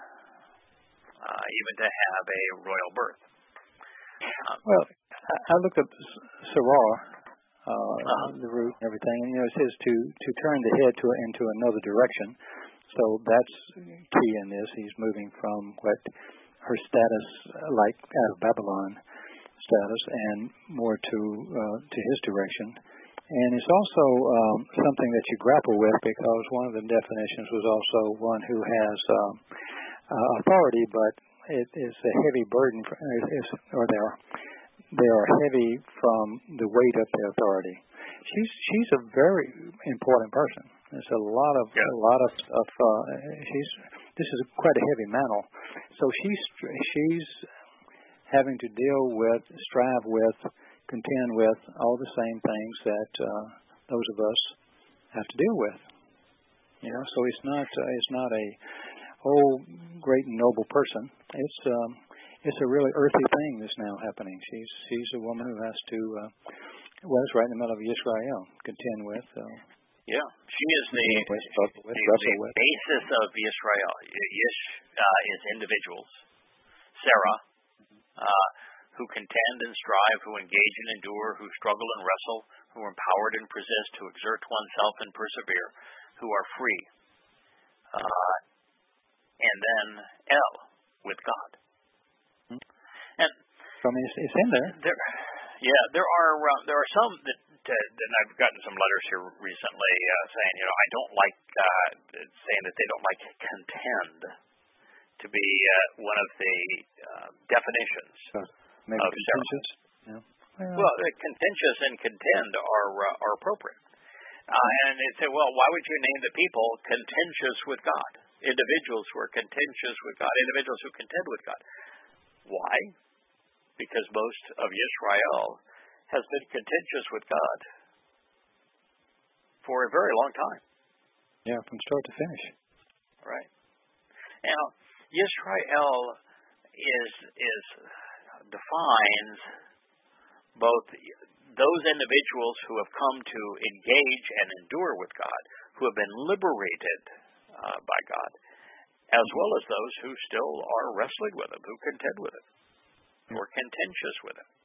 even to have a royal birth.
Well, I looked up Sarah. The root and everything, and it says to turn the head into another direction. So that's key in this. He's moving from what her status, like out of Babylon status, and more to his direction. And it's also something that you grapple with because one of the definitions was also one who has authority, but it is a heavy burden, they are heavy from the weight of the authority. She's a very important person. There's a lot of this is quite a heavy mantle. So she's having to deal with, strive with, contend with all the same things that those of us have to deal with. You know, so it's not a great and noble person. It's a really earthy thing that's now happening. She's a woman who has to was right in the middle of Yisrael, contend with.
She is the basis of Yisrael. Is individuals. Sarah, who contend and strive, who engage and endure, who struggle and wrestle, who are empowered and persist, who exert oneself and persevere, who are free. And then El, with God. And
I mean, it's in there.
There are some that I've gotten some letters here recently saying, I don't like saying that they don't like contend to be one of the definitions
maybe
of
contentious.
Yeah. Well, contentious and contend are appropriate. And they'd say, well, why would you name the people contentious with God? Individuals who are contentious with God, individuals who contend with God. Why? Because most of Yisrael has been contentious with God for a very long time.
Yeah, from start to finish.
Right. Now, Yisrael defines both those individuals who have come to engage and endure with God, who have been liberated by God, as well as those who still are wrestling with Him, who contend with Him, who are contentious with Him.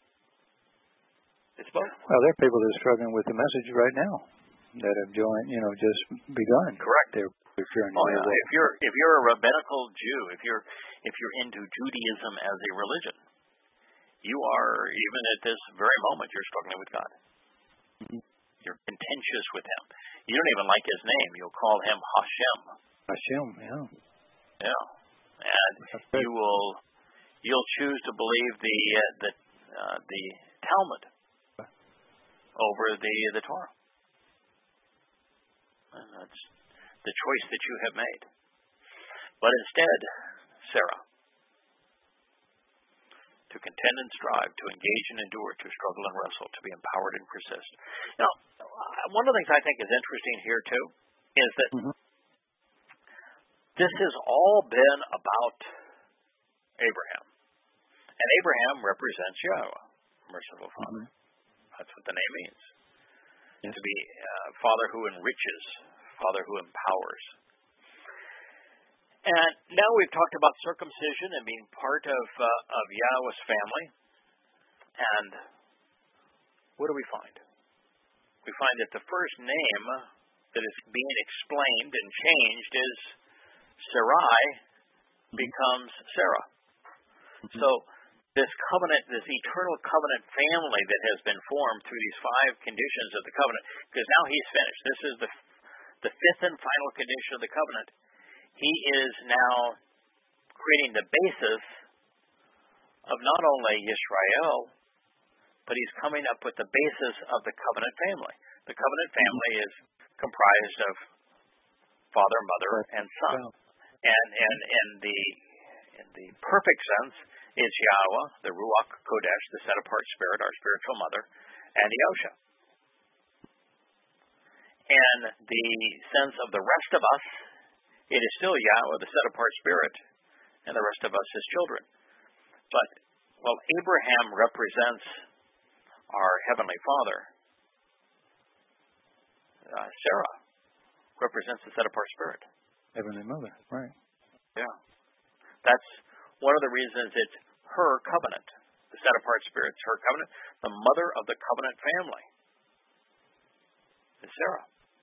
It's both.
Well, there are people that are struggling with the message right now that have joined, just begun.
Correct.
Their journey.
If you're a rabbinical Jew, if you're into Judaism as a religion, you are, even at this very moment, you're struggling with God. Mm-hmm. You're contentious with Him. You don't even like His name. You'll call Him Hashem.
Hashem, yeah.
Yeah, and you'll choose to believe the Talmud over the Torah. And that's the choice that you have made. But instead, Sarah, to contend and strive, to engage and endure, to struggle and wrestle, to be empowered and persist. Now, one of the things I think is interesting here, too, is that this has all been about Abraham. And Abraham represents Yahweh, merciful Father. That's what the name means. Yes. To be Father who enriches, Father who empowers. And now we've talked about circumcision and being part of Yahweh's family. And what do we find? We find that the first name that is being explained and changed is Sarai becomes Sarah. So this covenant, this eternal covenant family that has been formed through these 5 conditions of the covenant, because now he's finished. This is the 5th and final condition of the covenant. He is now creating the basis of not only Yisrael, but he's coming up with the basis of the covenant family. The covenant family is comprised of father, mother, and son. And in the perfect sense is Yahweh, the Ruach Kodesh, the set-apart spirit, our spiritual mother, and Yosha. And the sense of the rest of us, it is still Yahweh, the set-apart spirit, and the rest of us as children. But while Abraham represents our Heavenly Father, Sarah represents the set-apart spirit.
Heavenly Mother, right.
Yeah. That's one of the reasons it's her covenant. The set-apart spirit's her covenant. The mother of the covenant family is Sarah.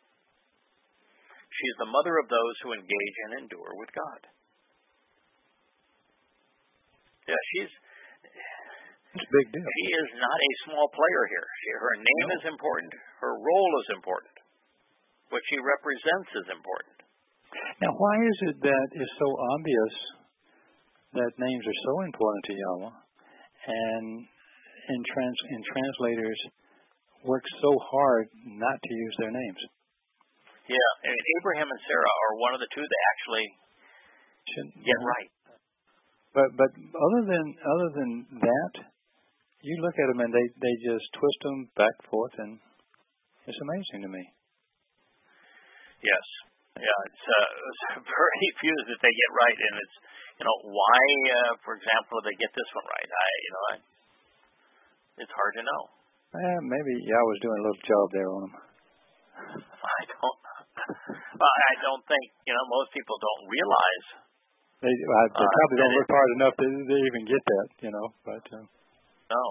She's the mother of those who engage and endure with God. Yeah,
It's a big deal.
She is not a small player here. Her name is important. Her role is important. What she represents is important.
Now, why is it that it's so obvious that names are so important to Yahweh, and translators work so hard not to use their names?
Yeah, I mean, Abraham and Sarah are one of the two that actually get right.
But other than that, you look at them and they just twist them back and forth, and it's amazing to me.
Yes, yeah, it's very few that they get right, and it's why, for example, they get this one right. It's hard to know.
Maybe Yahweh's doing a little job there on them.
I don't think most people don't realize.
They probably don't look hard enough to even get that, but
no.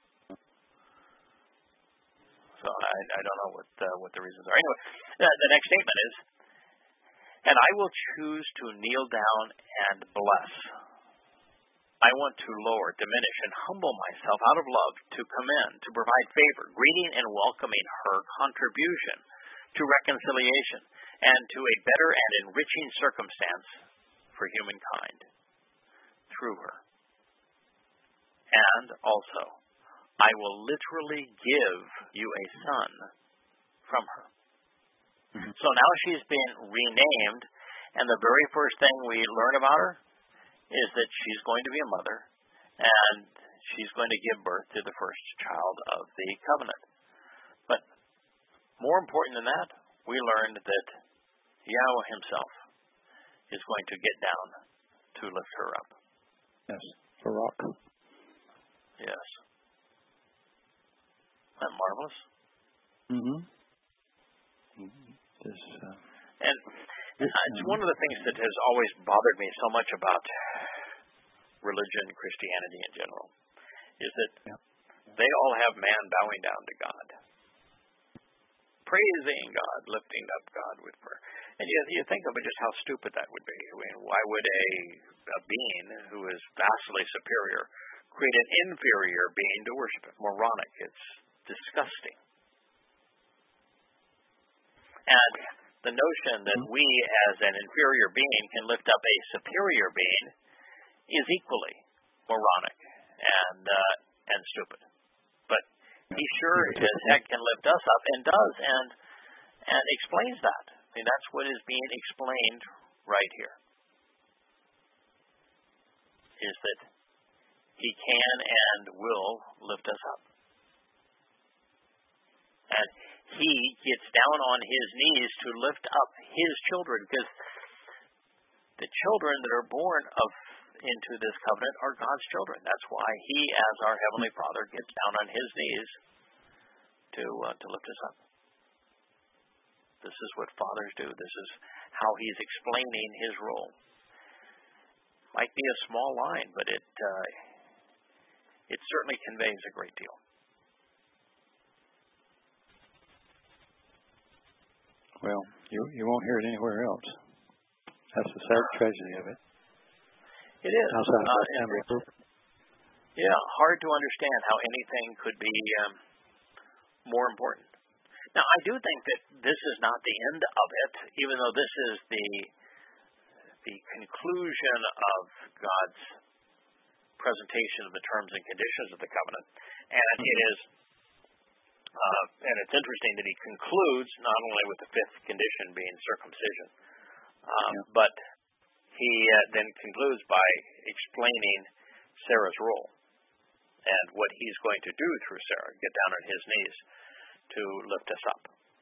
So I don't know what the reasons are. Anyway, the next statement is, and I will choose to kneel down and bless. I want to lower, diminish, and humble myself out of love to commend, to provide favor, greeting and welcoming her contribution to reconciliation and to a better and enriching circumstance for humankind through her. And also, I will literally give you a son from her. Mm-hmm. So now she's been renamed, and the very first thing we learn about her is that she's going to be a mother, and she's going to give birth to the first child of the covenant. But more important than that, we learned that Yahweh himself is going to get down to lift her up.
Yes, Barak.
Yes. Isn't that marvelous?
Mm-hmm.
And it's one of the things that has always bothered me so much about religion, Christianity in general, is that they all have man bowing down to God, praising God, lifting up God with prayer. And you think of it, just how stupid that would be. I mean, why would a being who is vastly superior create an inferior being to worship it? Moronic. It's disgusting. And the notion that we as an inferior being can lift up a superior being is equally moronic and stupid. But he sure as heck can lift us up, and does, and explains that. I mean, that's what is being explained right here, is that he can and will lift us up. And he gets down on his knees to lift up his children, because the children that are born into this covenant are God's children. That's why he, as our Heavenly Father, gets down on his knees to lift us up. This is what fathers do. This is how he's explaining his role. Might be a small line, but it certainly conveys a great deal.
Well, you won't hear it anywhere else. That's the sad tragedy of it.
It is. Yeah, hard to understand how anything could be more important. Now, I do think that this is not the end of it, even though this is the conclusion of God's presentation of the terms and conditions of the covenant. And it is, and it's interesting that he concludes not only with the fifth condition being circumcision, but he then concludes by explaining Sarah's role and what he's going to do through Sarah, get down on his knees to lift us up.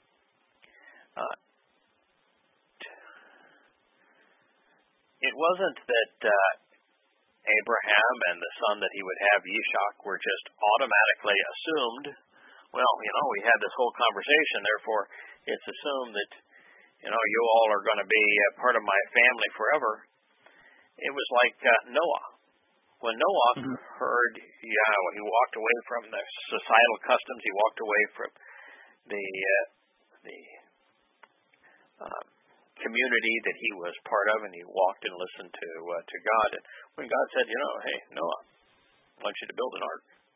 It wasn't that Abraham and the son that he would have, Yishak, were just automatically assumed, well, we had this whole conversation, therefore it's assumed that, you all are going to be part of my family forever. It was like Noah. When Noah heard Yahweh, he walked away from the societal customs, he walked away from the community that he was part of, and he walked and listened to God. And when God said, hey, Noah, I want you to build an ark,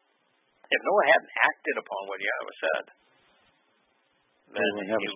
If Noah hadn't acted upon what Yahweh said, then he and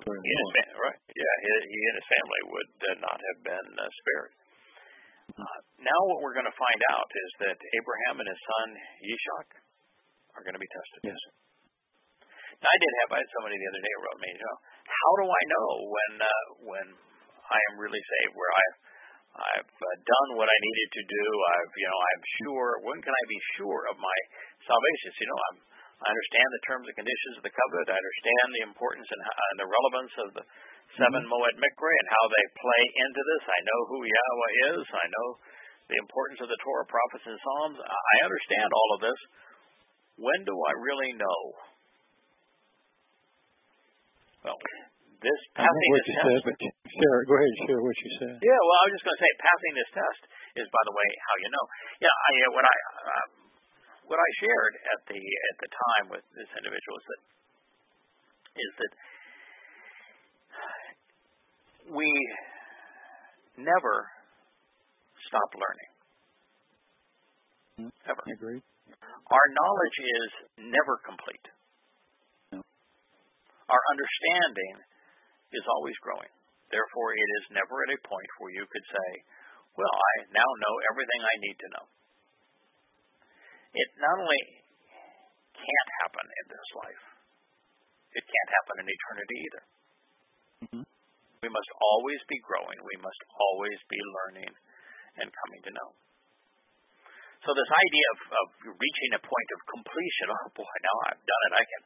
his family would not have been spared. Now what we're going to find out is that Abraham and his son Yishak are going to be tested.
Yes.
Now I had somebody the other day wrote me, how do I know when I am really saved, where I've done what I needed to do, I'm sure, when can I be sure of my salvation? I understand the terms and conditions of the covenant. I understand the importance and the relevance of the 7 Moed Mikra and how they play into this. I know who Yahweh is. I know the importance of the Torah, prophets, and Psalms. I understand all of this. When do I really know? Well, this passing this test.
Go ahead and share what you said.
Yeah, well, I was just going to say, passing this test is, by the way, how you know. Yeah, what I shared at the time with this individual is that we never stop learning. Ever.
Agreed.
Our knowledge is never complete.
No.
Our understanding is always growing. Therefore, it is never at a point where you could say, well, I now know everything I need to know. It not only can't happen in this life, it can't happen in eternity either.
Mm-hmm.
We must always be growing. We must always be learning and coming to know. So this idea of reaching a point of completion, oh boy, now I've done it, I can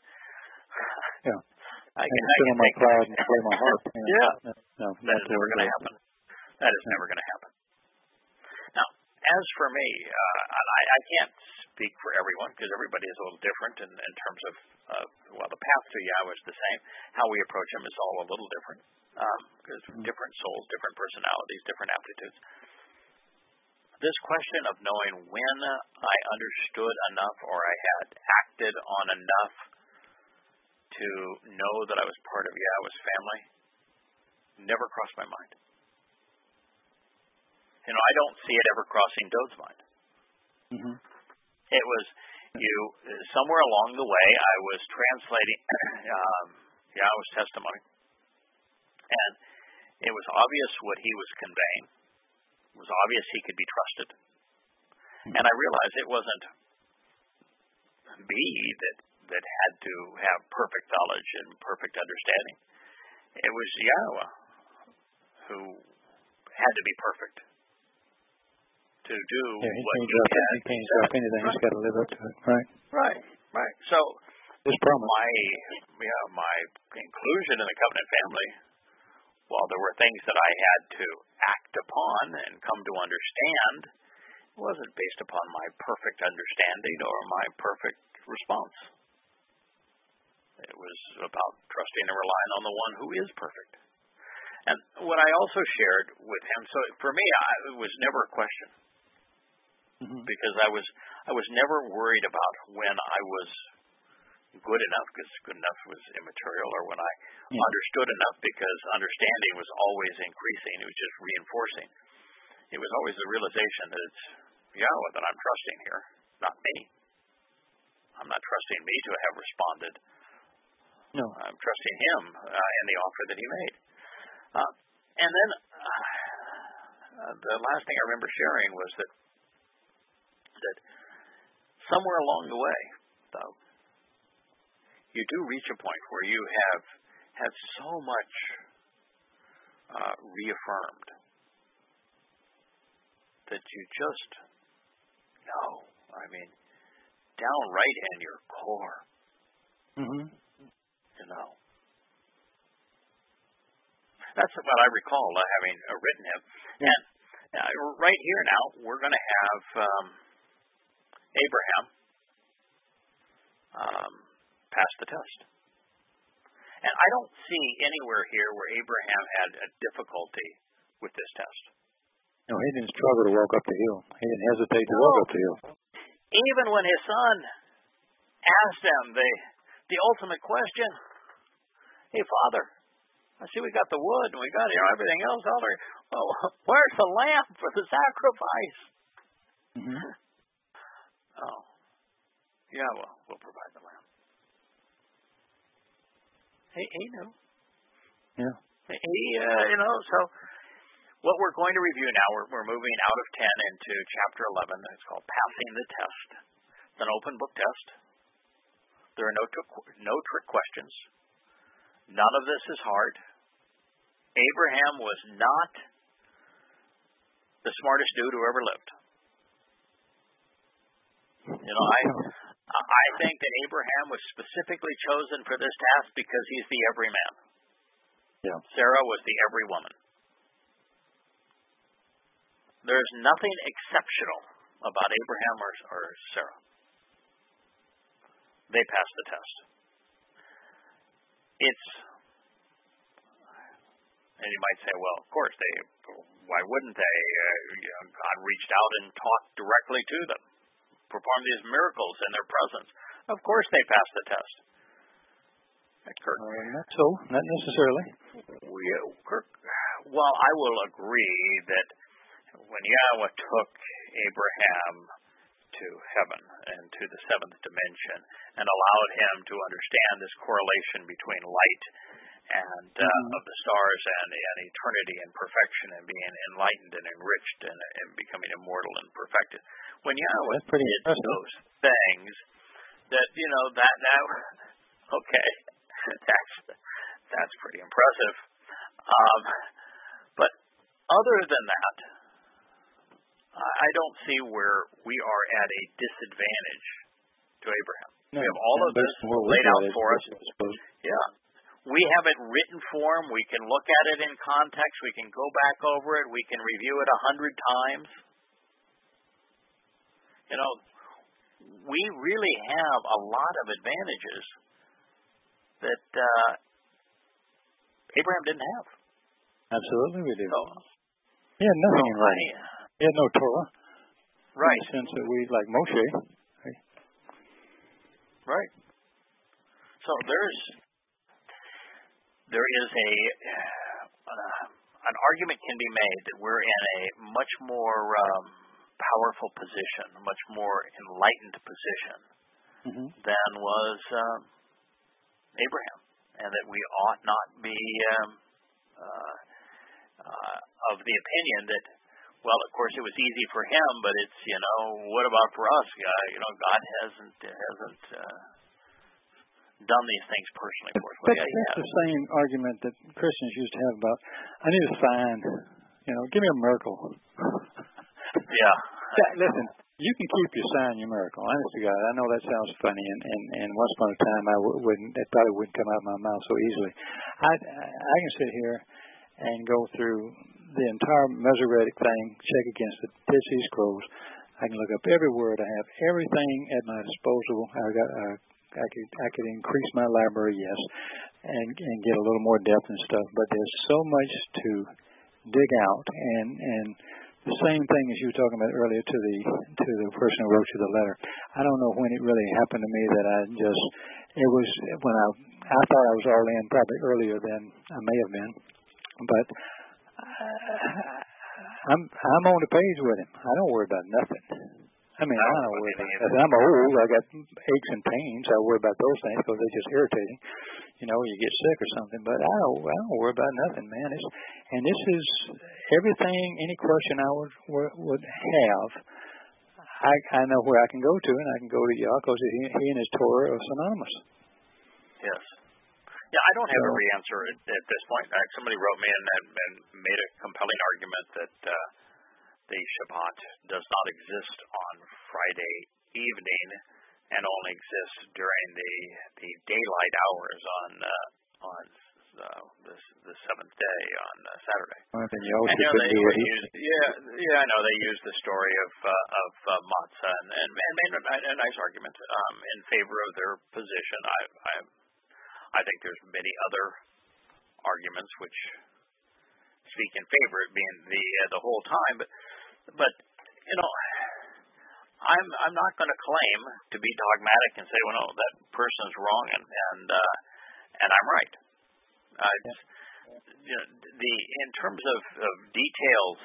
sit on my cloud and play my harp.
No, that is never going to happen. That is never going to happen. Now, as for me, I can't speak for everyone because everybody is a little different in terms of, the path to Yahweh is the same. How we approach him is all a little different because different souls, different personalities, different aptitudes. This question of knowing when I understood enough or I had acted on enough to know that I was part of Yahweh's family never crossed my mind. I don't see it ever crossing Dod's mind.
Mm-hmm.
It was somewhere along the way I was translating Yahweh's testimony, and it was obvious what he was conveying. It was obvious he could be trusted. And I realized it wasn't me that had to have perfect knowledge and perfect understanding. It was Yahweh who had to be perfect to do what he had.
He can't drop anything. He's got to live up to it.
Right. So
his promise.
My inclusion in the covenant family, while there were things that I had to act upon and come to understand, it wasn't based upon my perfect understanding or my perfect response. It was about trusting and relying on the one who is perfect. And what I also shared with him, so for me, it was never a question. Because I was never worried about when I was good enough, because good enough was immaterial, or when I understood enough, because understanding was always increasing. It was just reinforcing. It was always the realization that it's Yahweh that I'm trusting here, not me. I'm not trusting me to have responded.
No.
I'm trusting him in the offer that he made. And then the last thing I remember sharing was that somewhere along the way, though, you do reach a point where you have had so much reaffirmed that you just know. I mean, downright in your core. That's what I recall having written him. And right here now, we're going to have Abraham pass the test. And I don't see anywhere here where Abraham had a difficulty with this test.
No, he didn't struggle to walk up the hill. He didn't hesitate to walk up the hill.
Even when his son asked him the ultimate question, hey, Father, I see we got the wood and we got everything else out there. Oh, where's the lamb for the sacrifice? Oh. Yeah, well, we'll provide the lamb. He knew.
Yeah.
So what we're going to review now, we're moving out of 10 into chapter 11. It's called Passing the Test. It's an open book test. There are no trick questions. None of this is hard. Abraham was not the smartest dude who ever lived. I think that Abraham was specifically chosen for this task because he's the everyman.
Yeah.
Sarah was the every woman. There's nothing exceptional about Abraham or Sarah. They passed the test. And you might say, well, of course, why wouldn't they? God reached out and talked directly to them, performed these miracles in their presence. Of course they passed the test. Kirk.
Not necessarily.
Kirk, well, I will agree that when Yahweh took Abraham to heaven and to the seventh dimension and allowed him to understand this correlation between light and of the stars and eternity and perfection and being enlightened and enriched and becoming immortal and perfected. When Yahweh did those things, okay, that's pretty impressive. But other than that, I don't see where we are at a disadvantage to Abraham. We have all of this laid out for us. Yeah. We have it written form. We can look at it in context. We can go back over it. We can review it 100 times. We really have a lot of advantages that Abraham didn't have.
Absolutely we do. He had nothing in writing. He had no Torah.
Right.
In the sense that we, like Moshe.
Right. So there is an argument can be made that we're in a much more powerful position, a much more enlightened position than was Abraham, and that we ought not be of the opinion that, well, of course it was easy for him, but it's, what about for us? God hasn't done these things personally for us.
But that's the same argument that Christians used to have about, I need a sign, give me a miracle.
Yeah.
Listen, you can keep your sign, your miracle. Honest to God, I know that sounds funny, and once upon a time it probably wouldn't come out of my mouth so easily. I can sit here and go through the entire Masoretic thing, check against the Dead Sea Scrolls. I can look up every word. I have everything at my disposal. I could increase my library, yes, and get a little more depth and stuff. But there's so much to dig out, and the same thing as you were talking about earlier to the person who wrote you the letter. I don't know when it really happened to me that it was when I thought I was all in probably earlier than I may have been, but I'm on the page with him. I don't worry about nothing. I don't worry about nothing. I'm old. I got aches and pains. I worry about those things because they're just irritating. You get sick or something. But I don't worry about nothing, man. This is everything. Any question I would have, I know where I can go to, and I can go to Yah because he and his Torah are synonymous.
Yes. Yeah, I don't have every answer at this point. Somebody wrote me and made a compelling argument that the Shabbat does not exist on Friday evening and only exists during the daylight hours on the seventh day on Saturday.
I know
they use the story of matzah and made a nice argument in favor of their position. I think there's many other arguments which speak in favor of it being the whole time, but I'm not going to claim to be dogmatic and say, well, no, that person is wrong and I'm right. In terms of details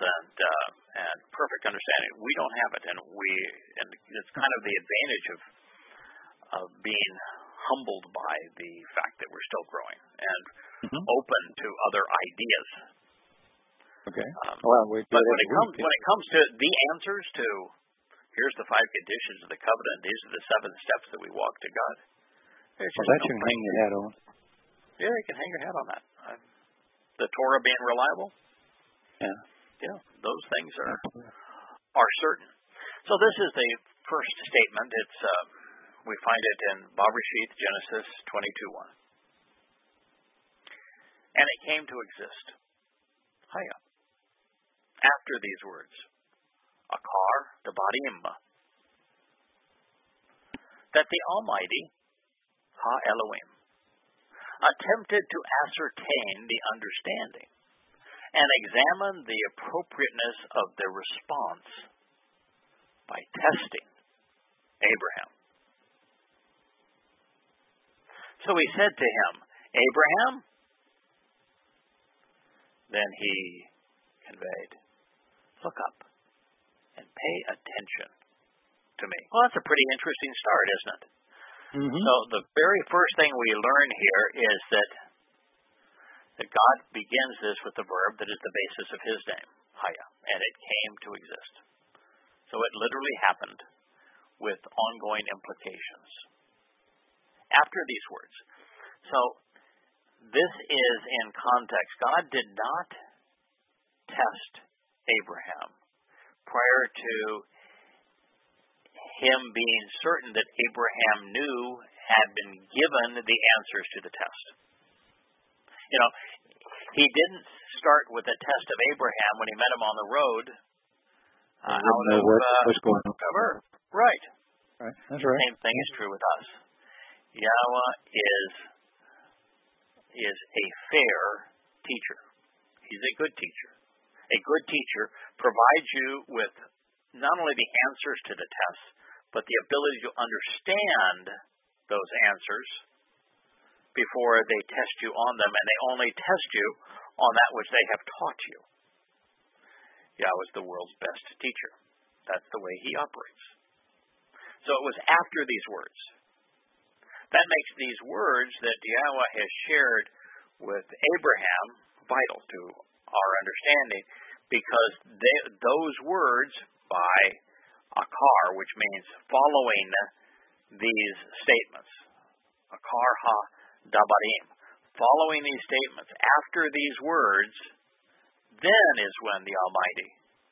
and perfect understanding, we don't have it, and it's kind of the advantage of being humbled by the fact that we're still growing and open to other ideas.
Okay.
But when it comes to the answers to, here's the 5 conditions of the covenant, these are the 7 steps that we walk to God.
That you can hang your hat on.
Yeah, you can hang your hat on that. The Torah being reliable.
Yeah.
Those things are certain. So this is the first statement. It's we find it in Bereshit, Genesis 22:1. And it came to exist. Haya. After these words, Akar Debarim, that the Almighty, Ha Elohim, attempted to ascertain the understanding and examine the appropriateness of their response by testing Abraham. So he said to him, Abraham? Then he conveyed, look up and pay attention to me. Well, that's a pretty interesting start, isn't it? So the very first thing we learn here is that God begins this with the verb that is the basis of his name, Haya, and it came to exist. So it literally happened with ongoing implications. After these words. So this is in context. God did not test Abraham prior to him being certain that Abraham knew had been given the answers to the test. He didn't start with a test of Abraham when he met him on the road.
What's going on?
Right.
That's right.
Same thing is true with us. Yahweh is a fair teacher. He's a good teacher. A good teacher provides you with not only the answers to the tests, but the ability to understand those answers before they test you on them, and they only test you on that which they have taught you. Yahweh is the world's best teacher. That's the way he operates. So it was after these words. That makes these words that Yahweh has shared with Abraham vital to our understanding, because those words by Akar, which means following these statements, Akar ha dabarim, following these statements, after these words, then is when the Almighty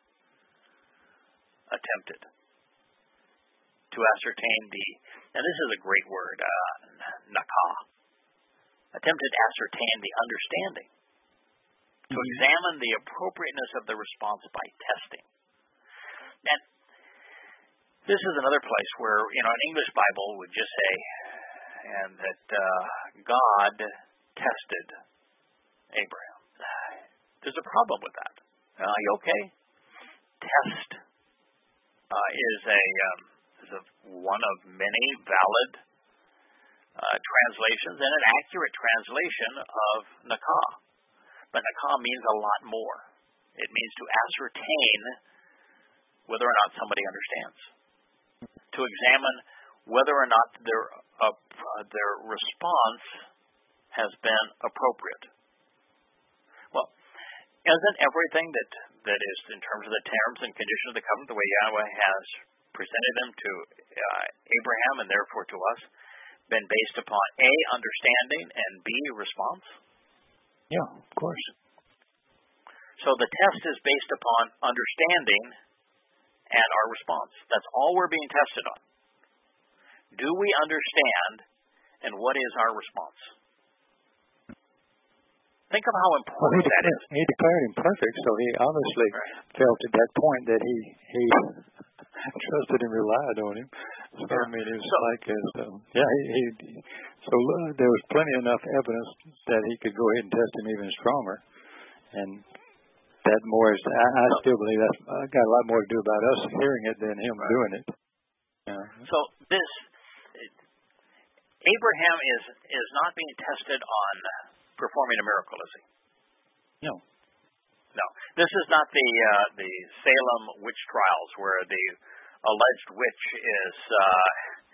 attempted to ascertain and this is a great word, nakah, attempted to ascertain the understanding, to examine the appropriateness of the response by testing. And this is another place where, an English Bible would just say, and that God tested Abraham. There's a problem with that. Are you okay? Test is one of many valid translations and an accurate translation of nakah. But nakah means a lot more. It means to ascertain whether or not somebody understands, to examine whether or not their response has been appropriate. Well, isn't everything that is in terms of the terms and conditions of the covenant, the way Yahweh has presented them to Abraham and therefore to us, been based upon A, understanding, and B, response?
Yeah, of course.
So the test is based upon understanding and our response. That's all we're being tested on. Do we understand, and what is our response? Think of how important that is.
He declared him perfect, so he obviously felt at that point that he trusted and relied on him. So I mean, it was there was plenty enough evidence that he could go ahead and test him even stronger, and that more is. I still believe that got a lot more to do about us hearing it than him doing it.
So Abraham is not being tested on performing a miracle, is he?
No.
No. This is not the Salem witch trials where the alleged witch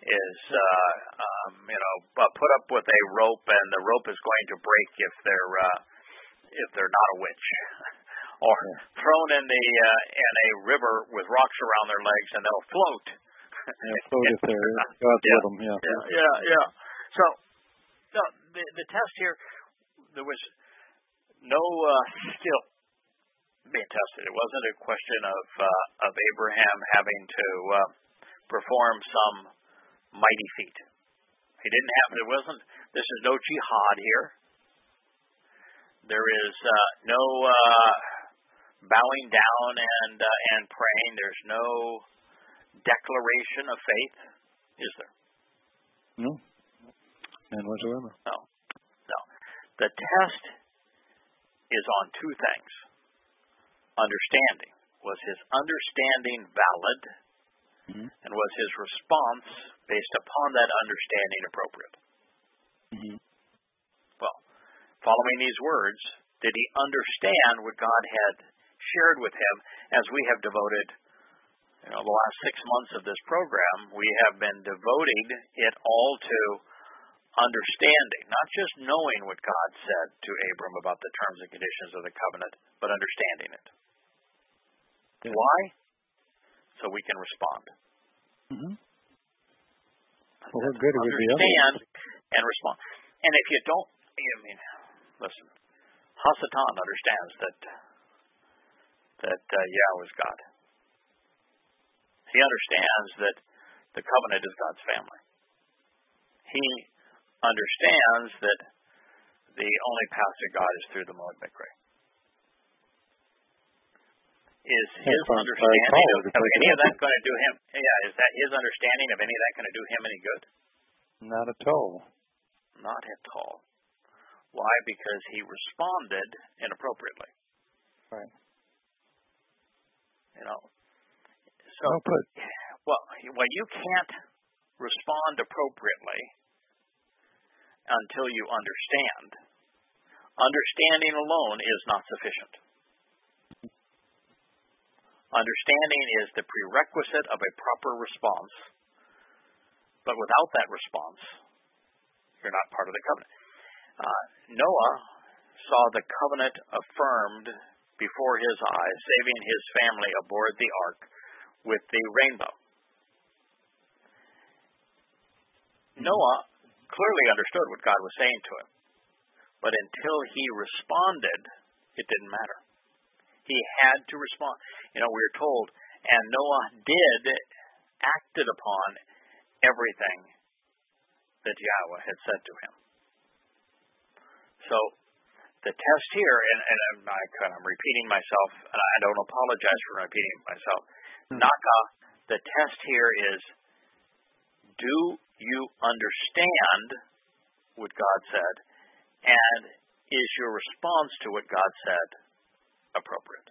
put up with a rope, and the rope is going to break if they're not a witch, or thrown in a river with rocks around their legs, and they'll float.
Float if they're God's with them.
Yeah. So the test here, there was no skill being tested. It wasn't a question of Abraham having to perform some mighty feat. He didn't have. It wasn't. This is no jihad here. There is no bowing down and praying. There's no declaration of faith, is there?
No. None whatsoever.
No. The test is on two things. Understanding. Was his understanding valid?
Mm-hmm.
And was his response based upon that understanding appropriate?
Mm-hmm.
Well, following these words, did he understand what God had shared with him? As we have devoted the last 6 months of this program, we have been devoting it all to understanding, not just knowing what God said to Abram about the terms and conditions of the covenant, but understanding it.
Yeah.
Why? So we can respond.
Mm-hmm. Well, what good would be
understand and respond. And if you don't, listen, Hasatan understands that Yahweh is God. He understands that the covenant is God's family. He understands that the only path to God is through the Moed Mikra. Is his understanding of any of that going to do him? Yeah, is that his understanding of any of that going to do him any good?
Not at all.
Not at all. Why? Because he responded inappropriately.
Right.
So, well, you can't respond appropriately until you understand. Understanding alone is not sufficient. Understanding is the prerequisite of a proper response. But without that response, you're not part of the covenant. Noah saw the covenant affirmed before his eyes, saving his family aboard the ark with the rainbow. Noah clearly understood what God was saying to him. But until he responded, it didn't matter. He had to respond. We're told, and Noah acted upon everything that Yahweh had said to him. So, the test here, and I'm repeating myself, and I don't apologize for repeating myself. Naka, the test here is, do you understand what God said, and is your response to what God said appropriate?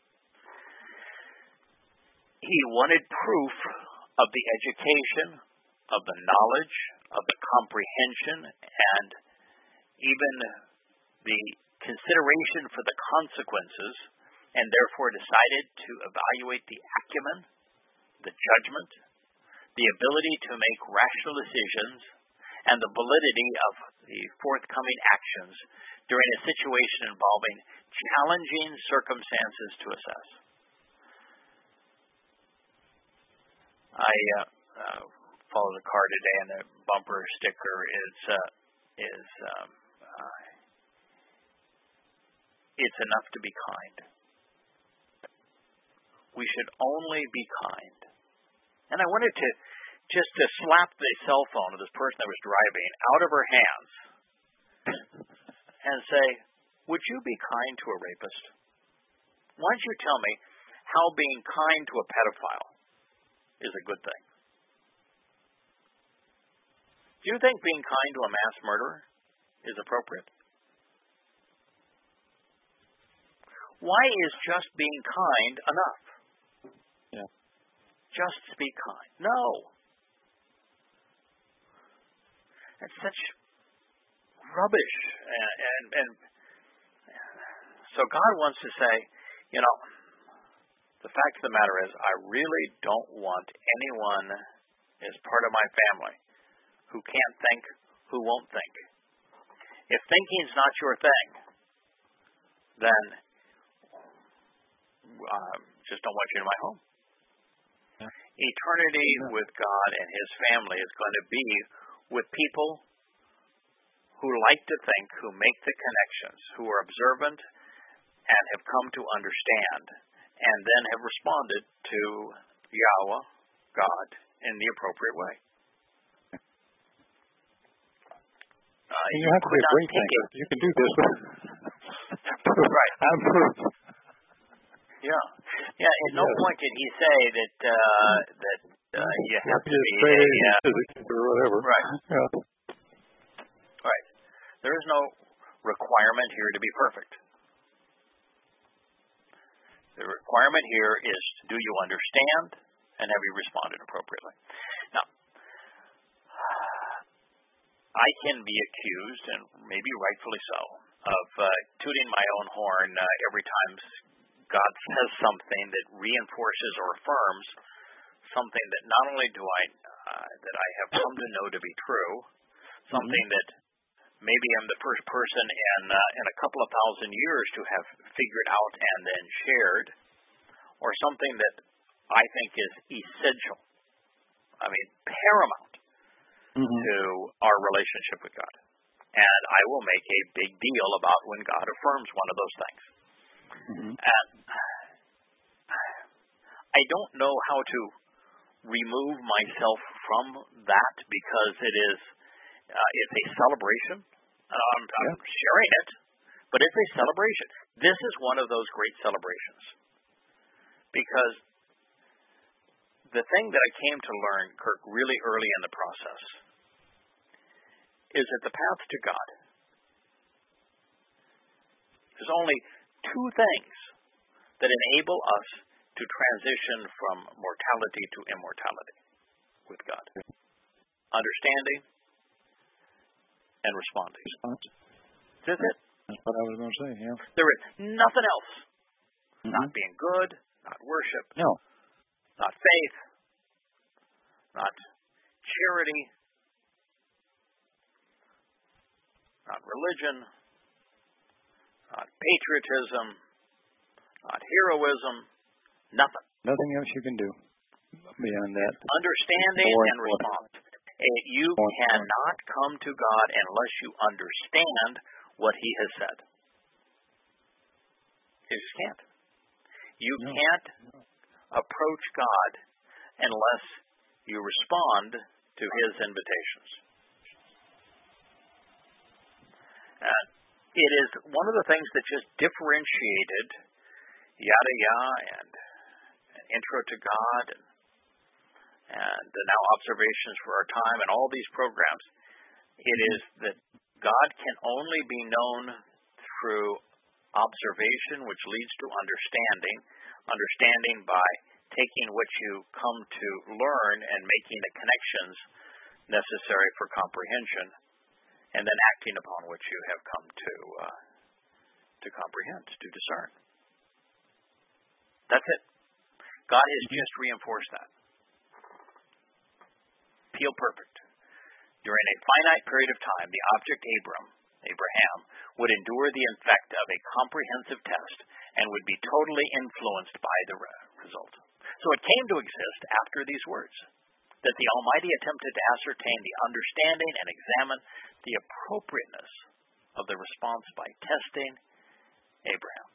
He wanted proof of the education, of the knowledge, of the comprehension, and even the consideration for the consequences, and therefore decided to evaluate the acumen, the judgment, the ability to make rational decisions, and the validity of the forthcoming actions during a situation involving challenging circumstances to assess. I followed a car today, and the bumper sticker it's enough to be kind. We should only be kind. And I wanted to slap the cell phone of this person that was driving out of her hands and say, would you be kind to a rapist? Why don't you tell me how being kind to a pedophile is a good thing? Do you think being kind to a mass murderer is appropriate? Why is just being kind enough?
Yeah.
Just be kind. No. That's such rubbish. And so God wants to say, the fact of the matter is, I really don't want anyone is part of my family, who can't think, who won't think. If thinking's not your thing, then just don't want you in my home. Eternity with God and His family is going to be with people who like to think, who make the connections, who are observant and have come to understand, and then have responded to Yahweh, God, in the appropriate way.
You have to be a great thinker. You can do this.
Right.
I'm proof.
Yeah. Yeah. At no point did he say that you have to be
or whatever.
Right.
Yeah.
Right. There is no requirement here to be perfect. The requirement here is, do you understand, and have you responded appropriately? Now, I can be accused, and maybe rightfully so, of tooting my own horn every time God says something that reinforces or affirms something that not only do that I have come to know to be true, something that maybe I'm the first person in a couple of thousand years to have figured out and then shared, or something that I think is essential, paramount to our relationship with God. And I will make a big deal about when God affirms one of those things. And I don't know how to remove myself from that, because it's a celebration. I'm sharing it, but it's a celebration. This is one of those great celebrations, because the thing that I came to learn, Kirk, really early in the process is that the path to God, there's only two things that enable us to transition from mortality to immortality with God: understanding and responding. That's it.
That's what I was going to say, yeah.
There is nothing else. Not being good, not worship, not faith, not charity, not religion, not patriotism, not heroism, nothing.
Nothing else you can do beyond that.
Understanding and response. You cannot come to God unless you understand what He has said. You just can't. You can't approach God unless you respond to His invitations. And it is one of the things that just differentiated Yada and Intro to God and the Now Observations for Our Time and all these programs. It is that God can only be known through observation, which leads to understanding by taking what you come to learn and making the connections necessary for comprehension, and then acting upon what you have come to comprehend, to discern. That's it. God has just reinforced that. Peel perfect. During a finite period of time, the object Abraham, would endure the effect of a comprehensive test and would be totally influenced by the result. So it came to exist after these words, that the Almighty attempted to ascertain the understanding and examine the appropriateness of the response by testing Abraham.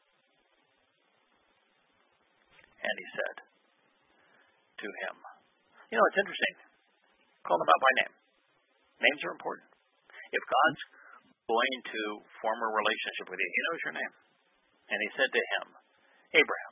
And He said to him, it's interesting. Call him out by name. Names are important. If God's going to form a relationship with you, He knows your name. And He said to him, Abraham.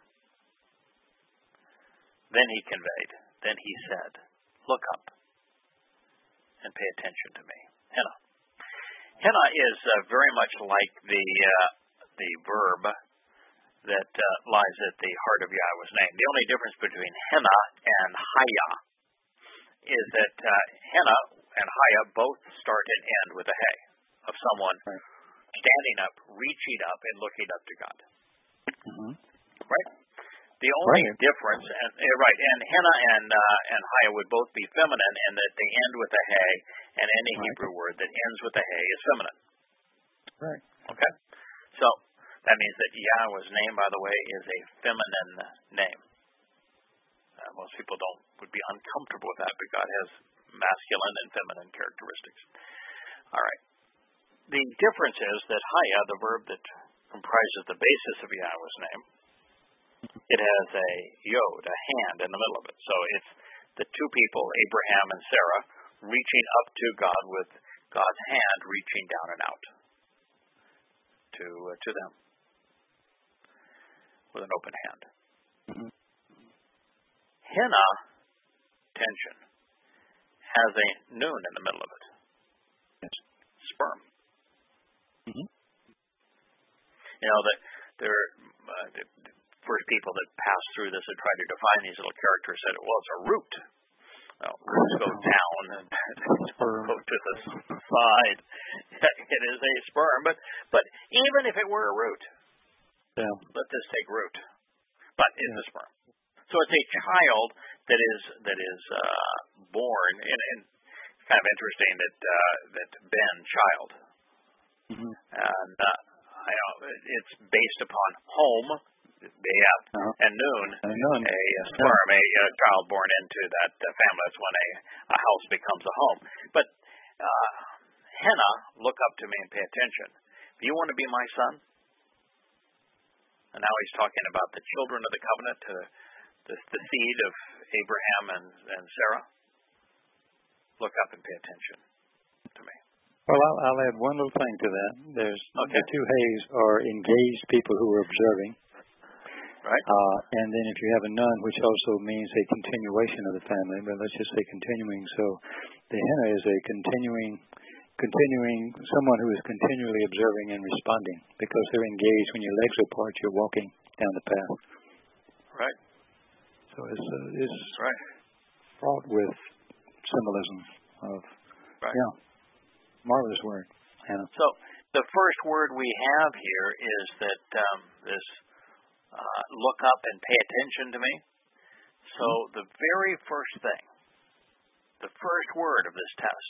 Then He said, look up and pay attention to me. Henna. Henna is very much like the verb that lies at the heart of Yahweh's name. The only difference between henna and haya is that henna and haya both start and end with a hey, of someone standing up, reaching up, and looking up to God. Right? The only difference, and henna and Haya would both be feminine in that they end with a hey, and any Hebrew word that ends with a hey is feminine.
Right.
Okay? So that means that Yahweh's name, by the way, is a feminine name. Most people would be uncomfortable with that, but God has masculine and feminine characteristics. All right. The difference is that Haya, the verb that comprises the basis of Yahweh's name, it has a yod, a hand in the middle of it. So it's the two people, Abraham and Sarah, reaching up to God with God's hand reaching down and out to them with an open hand.
Mm-hmm.
Henna, tension, has a nun in the middle of it. It's sperm.
Mm-hmm.
You know, the first people that passed through this and tried to define these little characters said, well, it's a root. Well, roots go down and go to the side. It is a sperm, but even if it were a root, let this take root. But it's a sperm. So it's a child that is born, and it's kind of interesting that Ben, child, and it's based upon home, and noon, a sperm, a child born into that family. That's when a house becomes a home. But henna, look up to me and pay attention. Do you want to be my son? And now he's talking about the children of the covenant, the seed of Abraham and Sarah. Look up and pay attention to me.
Well, I'll add one little thing to that. There's the two hays are engaged people who are observing.
Right.
And then if you have a nun, which also means a continuation of the family, but let's just say continuing. So the henna is a continuing, someone who is continually observing and responding because they're engaged. When your legs are apart, you're walking down the path.
Right.
So it's fraught with symbolism of, marvelous word, Hannah.
So the first word we have here is that this look up and pay attention to me. So the very first thing, the first word of this test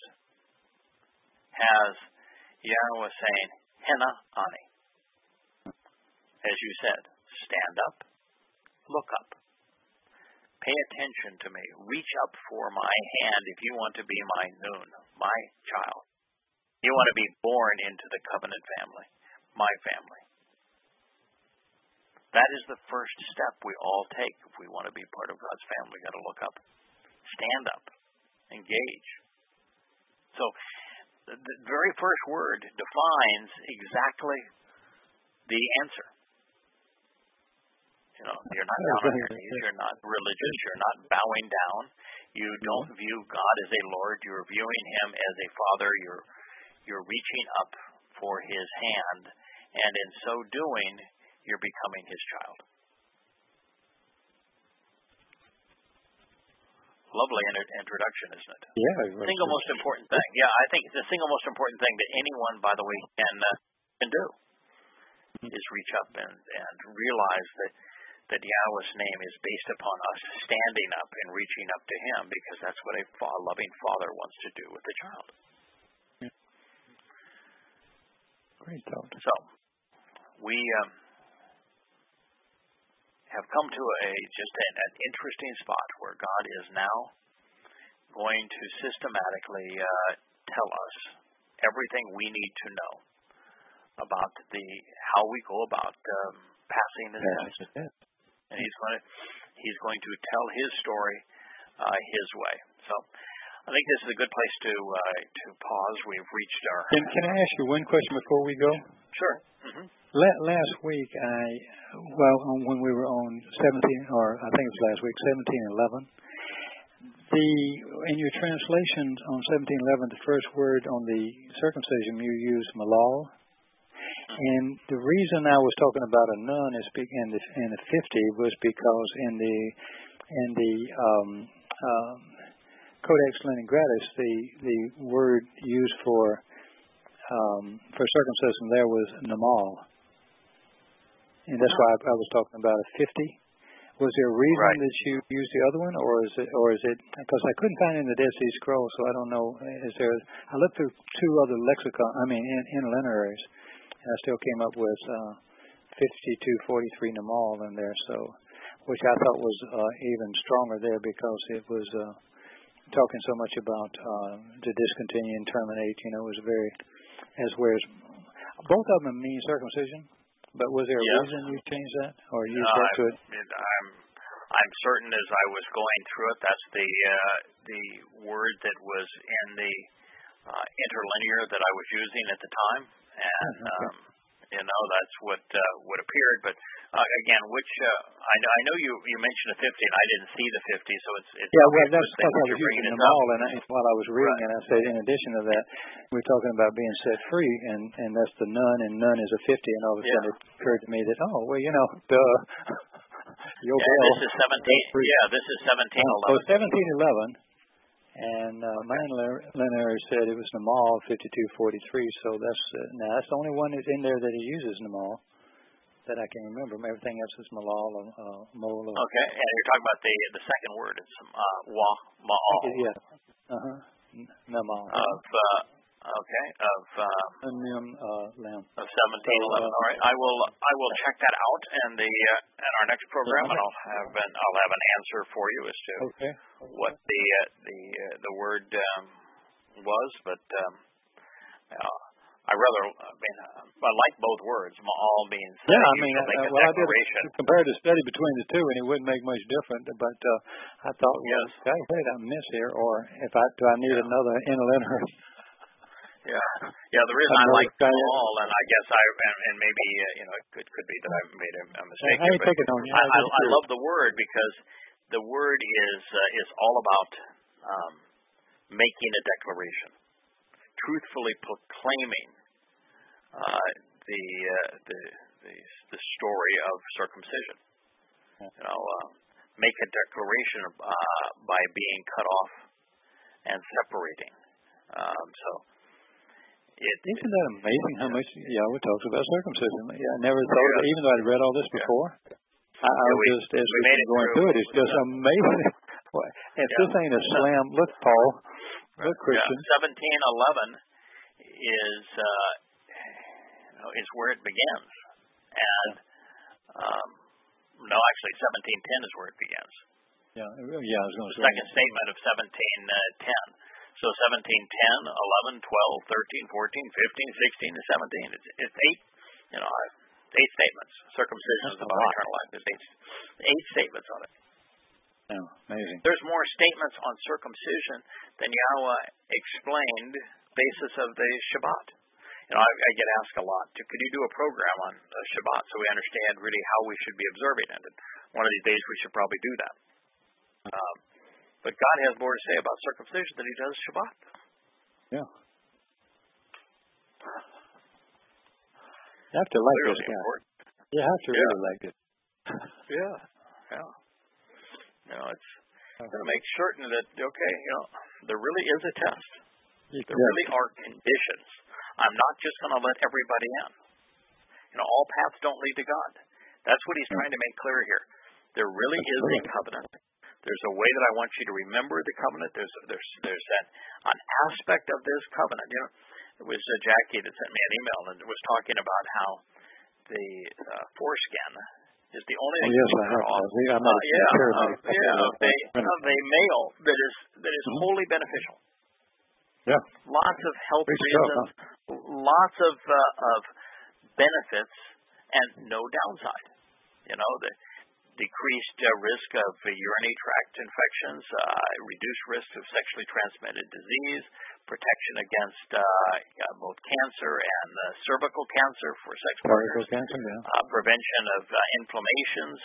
has Yahweh saying, henna ani. As you said, stand up, look up. Pay attention to me. Reach up for my hand if you want to be my noon, my child. You want to be born into the covenant family, my family. That is the first step we all take if we want to be part of God's family. We've got to look up, stand up, engage. So the very first word defines exactly the answer. You know, you're not down on your knees. You're not religious. You're not bowing down. You don't view God as a Lord. You're viewing Him as a Father. You're reaching up for His hand, and in so doing, you're becoming His child. Lovely introduction, isn't it?
Yeah.
Single most important thing. Yeah, I think the single most important thing that anyone, by the way, can do is reach up and realize that Yahweh's name is based upon us standing up and reaching up to Him, because that's what a loving Father wants to do with the child.
Great thought.
So, we have come to an interesting spot where God is now going to systematically tell us everything we need to know about how we go about passing the test. And he's going to tell his story his way. So I think this is a good place to pause. We've reached our...
Can I ask you one question before we go?
Sure. Mm-hmm.
Last week, when we were on 17, or I think it was last week, 17:11, in your translations on 17:11, the first word on the circumcision, you used malal. And the reason I was talking about a nun in the 50 was because in the Codex Leningratis, the word used for circumcision there was namal, and that's why I was talking about a 50. Was there a reason
Right.
that you used the other one, or is it because I couldn't find it in the Dead Sea Scrolls, so I don't know. Is there? I looked through two other interlinearies, and I still came up with 5243 Namal in there, so which I thought was even stronger there because it was talking so much about to discontinue and terminate. You know, it was very whereas both of them mean circumcision. But was there a reason you changed that, or you used to it?
I'm certain as I was going through it, that's the word that was in the interlinear that I was using at the time, and that's what appeared. But again, which I know you mentioned a 50, and I didn't see the 50, so it's
that's because I was using them all, and while I was reading, and I said, in addition to that, we're talking about being set free, and that's the none, and none is a 50, and all of a sudden it occurred to me that
this is 17. This is 1711.
So 1711. And my linear said it was Namal 5243, so that's the only one that's in there that he uses Namal that I can remember. Everything else is Malal or Mol.
Okay, and you're talking about the second word. It's Ma'al.
Yeah. Namal.
Lam. Of 1711. All right, I will check that out in our next program, and I'll have an answer for you as to what the word was. But I like both words. Ma'al means
I did compare the study between the two, and it wouldn't make much difference. But I thought, what did I miss here? Or do I need another interlinear?
Yeah. The reason I like Ma'al, and I guess maybe it could be that I made a mistake. I love the word because the word is all about making a declaration, truthfully proclaiming the story of circumcision. Make a declaration by being cut off and separating.
Isn't that amazing how much Yahweh talks about circumcision? I never thought, even though I'd read all this before, as we've been going through it, it's just amazing. If this ain't a slam, look, Paul, look, Christian.
1711 is where it begins, and actually 1710 is where it begins.
I was going to say.
Second statement of 1710. So 17, 10, 11, 12, 13, 14, 15, 16, and 17. It's eight, 8 statements. Circumcision is about eternal life. There's eight statements on it.
Oh, amazing.
There's more statements on circumcision than Yahweh explained basis of the Shabbat. I get asked a lot, could you do a program on Shabbat so we understand really how we should be observing it? And one of these days we should probably do that. But God has more to say about circumcision than he does Shabbat.
Yeah. You have to like this guy.
Important.
You have to really like it.
It's going to make certain that, there really is a test. There really are conditions. I'm not just going to let everybody in. All paths don't lead to God. That's what he's trying to make clear here. There really is a covenant. There's a way that I want you to remember the covenant. There's an aspect of this covenant. It was Jackie that sent me an email and was talking about how the foreskin is the only thing of a male that is wholly beneficial.
Yeah.
Lots of health reasons, lots of benefits, and no downside. The decreased risk of urinary tract infections, reduced risk of sexually transmitted disease, protection against both cancer and cervical cancer for sex partners, prevention of inflammations.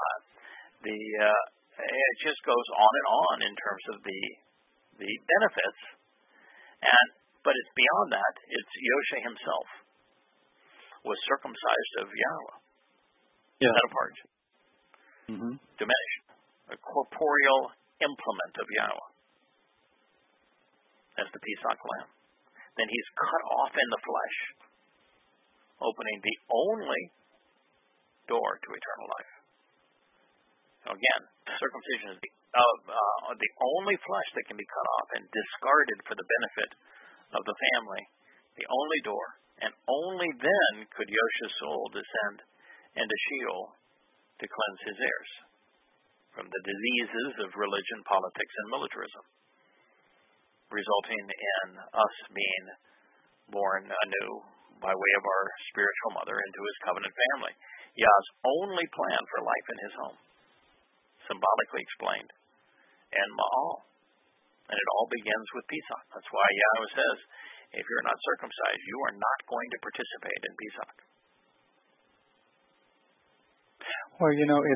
It just goes on and on in terms of the benefits, but it's beyond that. It's Yoshe himself was circumcised of Yahweh, set apart. Diminished, a corporeal implement of Yahweh as the Pesach lamb. Then he's cut off in the flesh, opening the only door to eternal life. Again, circumcision is the only flesh that can be cut off and discarded for the benefit of the family, the only door, and only then could Yosha's soul descend into Sheol to cleanse his heirs from the diseases of religion, politics, and militarism, resulting in us being born anew by way of our spiritual mother into his covenant family. Yah's only plan for life in his home, symbolically explained, and Ma'al. And it all begins with Pesach. That's why Yahweh says, if you're not circumcised, you are not going to participate in Pesach.
Well,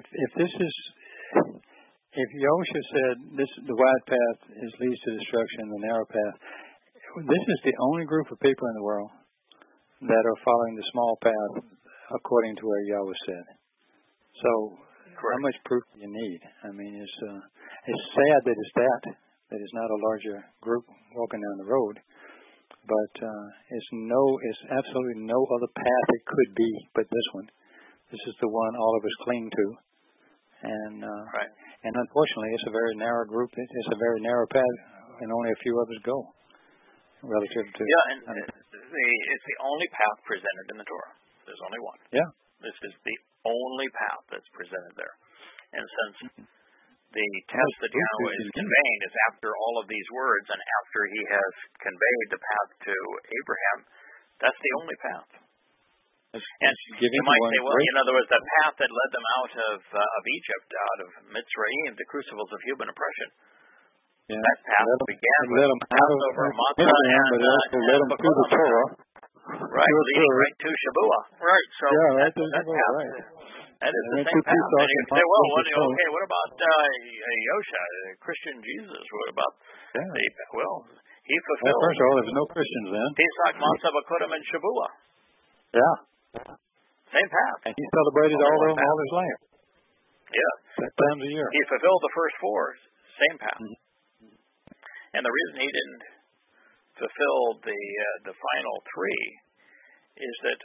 if Yosha said the wide path leads to destruction, the narrow path, this is the only group of people in the world that are following the small path according to what Yahweh said. So, correct. How much proof do you need? I mean, it's sad that it's not a larger group walking down the road, but it's absolutely no other path it could be but this one. This is the one all of us cling to, and
right.
And unfortunately, it's a very narrow group. It's a very narrow path, and only a few of us go. Relative to
it's the only path presented in the Torah. There's only one.
Yeah.
This is the only path that's presented there. And since the test that Yahweh is conveying is after all of these words and after he has conveyed the path to Abraham, that's the only path. And you might say, well, there was that path that led them out of Egypt, out of Mitzrayim, the crucibles of human oppression.
Yeah.
That path began with Passover, Matzah, and
led them to the Torah.
Right, leading right to Shavuot. Right, so that path, right. That is the same path. And you can say, well, what about Yosha, Christian Jesus? What about he fulfilled.
First of all, there was no Christians then.
Pesach, Matzah, Bakurim, and Shavuot.
Yeah.
Same path.
And he celebrated all of them all his life.
Yeah.
6 times a year.
He fulfilled the first 4. Same path. Mm-hmm. And the reason he didn't fulfill the final 3 is that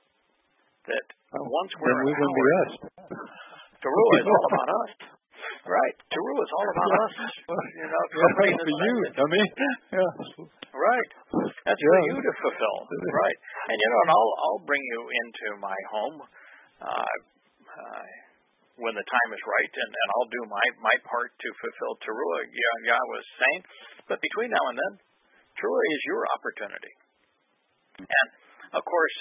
once we're empowered, Teruah is all about us. Right. Teruah is all about us.
Right for you.
Right. That's for you to fulfill. Right. And and I'll bring you into my home when the time is right, and I'll do my part to fulfill Teruah. Yah was saying, but between now and then, Teruah is your opportunity. And of course,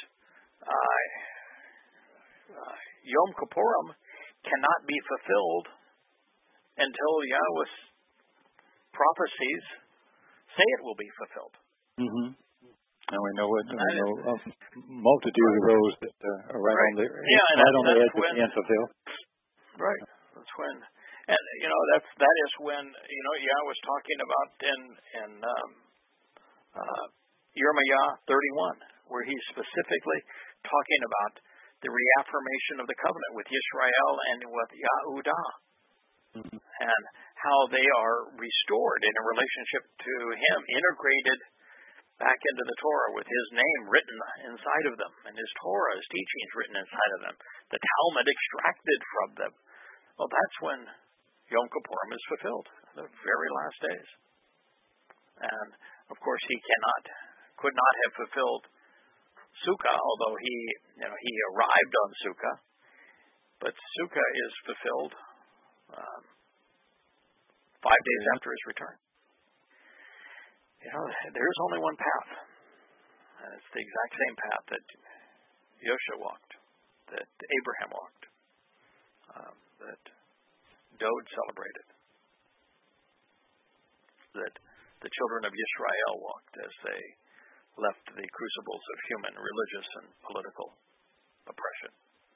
Yom Kippurim cannot be fulfilled until Yahweh's prophecies say it will be fulfilled.
Mm-hmm. And we know a multitude of those that are right on the edge of being fulfilled. Right.
That's when, and that is when Yah was talking about in Yirmiyah 31, where he's specifically talking about the reaffirmation of the covenant with Yisrael and with Yahudah, and how they are restored in a relationship to him, integrated back into the Torah with his name written inside of them, and his Torah, his teachings written inside of them, the Talmud extracted from them. Well, that's when Yom Kippurim is fulfilled, the very last days. And of course, he could not have fulfilled Sukkah, although he arrived on Sukkah. But Sukkah is fulfilled 5 days after his return. There's only one path, and it's the exact same path that Yosha walked, that Abraham walked, that Dod celebrated, that the children of Yisrael walked as they left the crucibles of human, religious, and political oppression.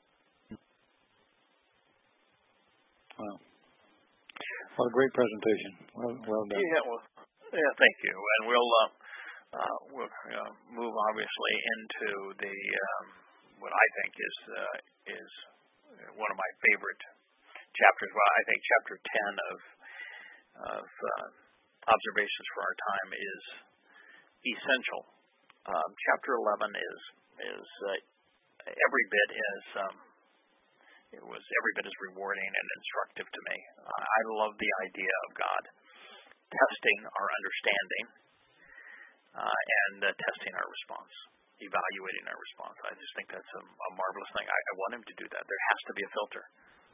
Wow. What a great presentation. Well done.
Yeah, thank you. And we'll move obviously into the what I think is one of my favorite chapters. Well, I think chapter 10 of Observations for Our Time is essential. Chapter 11 is every bit it was every bit as rewarding and instructive to me. I love the idea of God testing our understanding and testing our response, evaluating our response. I just think that's a marvelous thing. I want him to do that. There has to be a filter.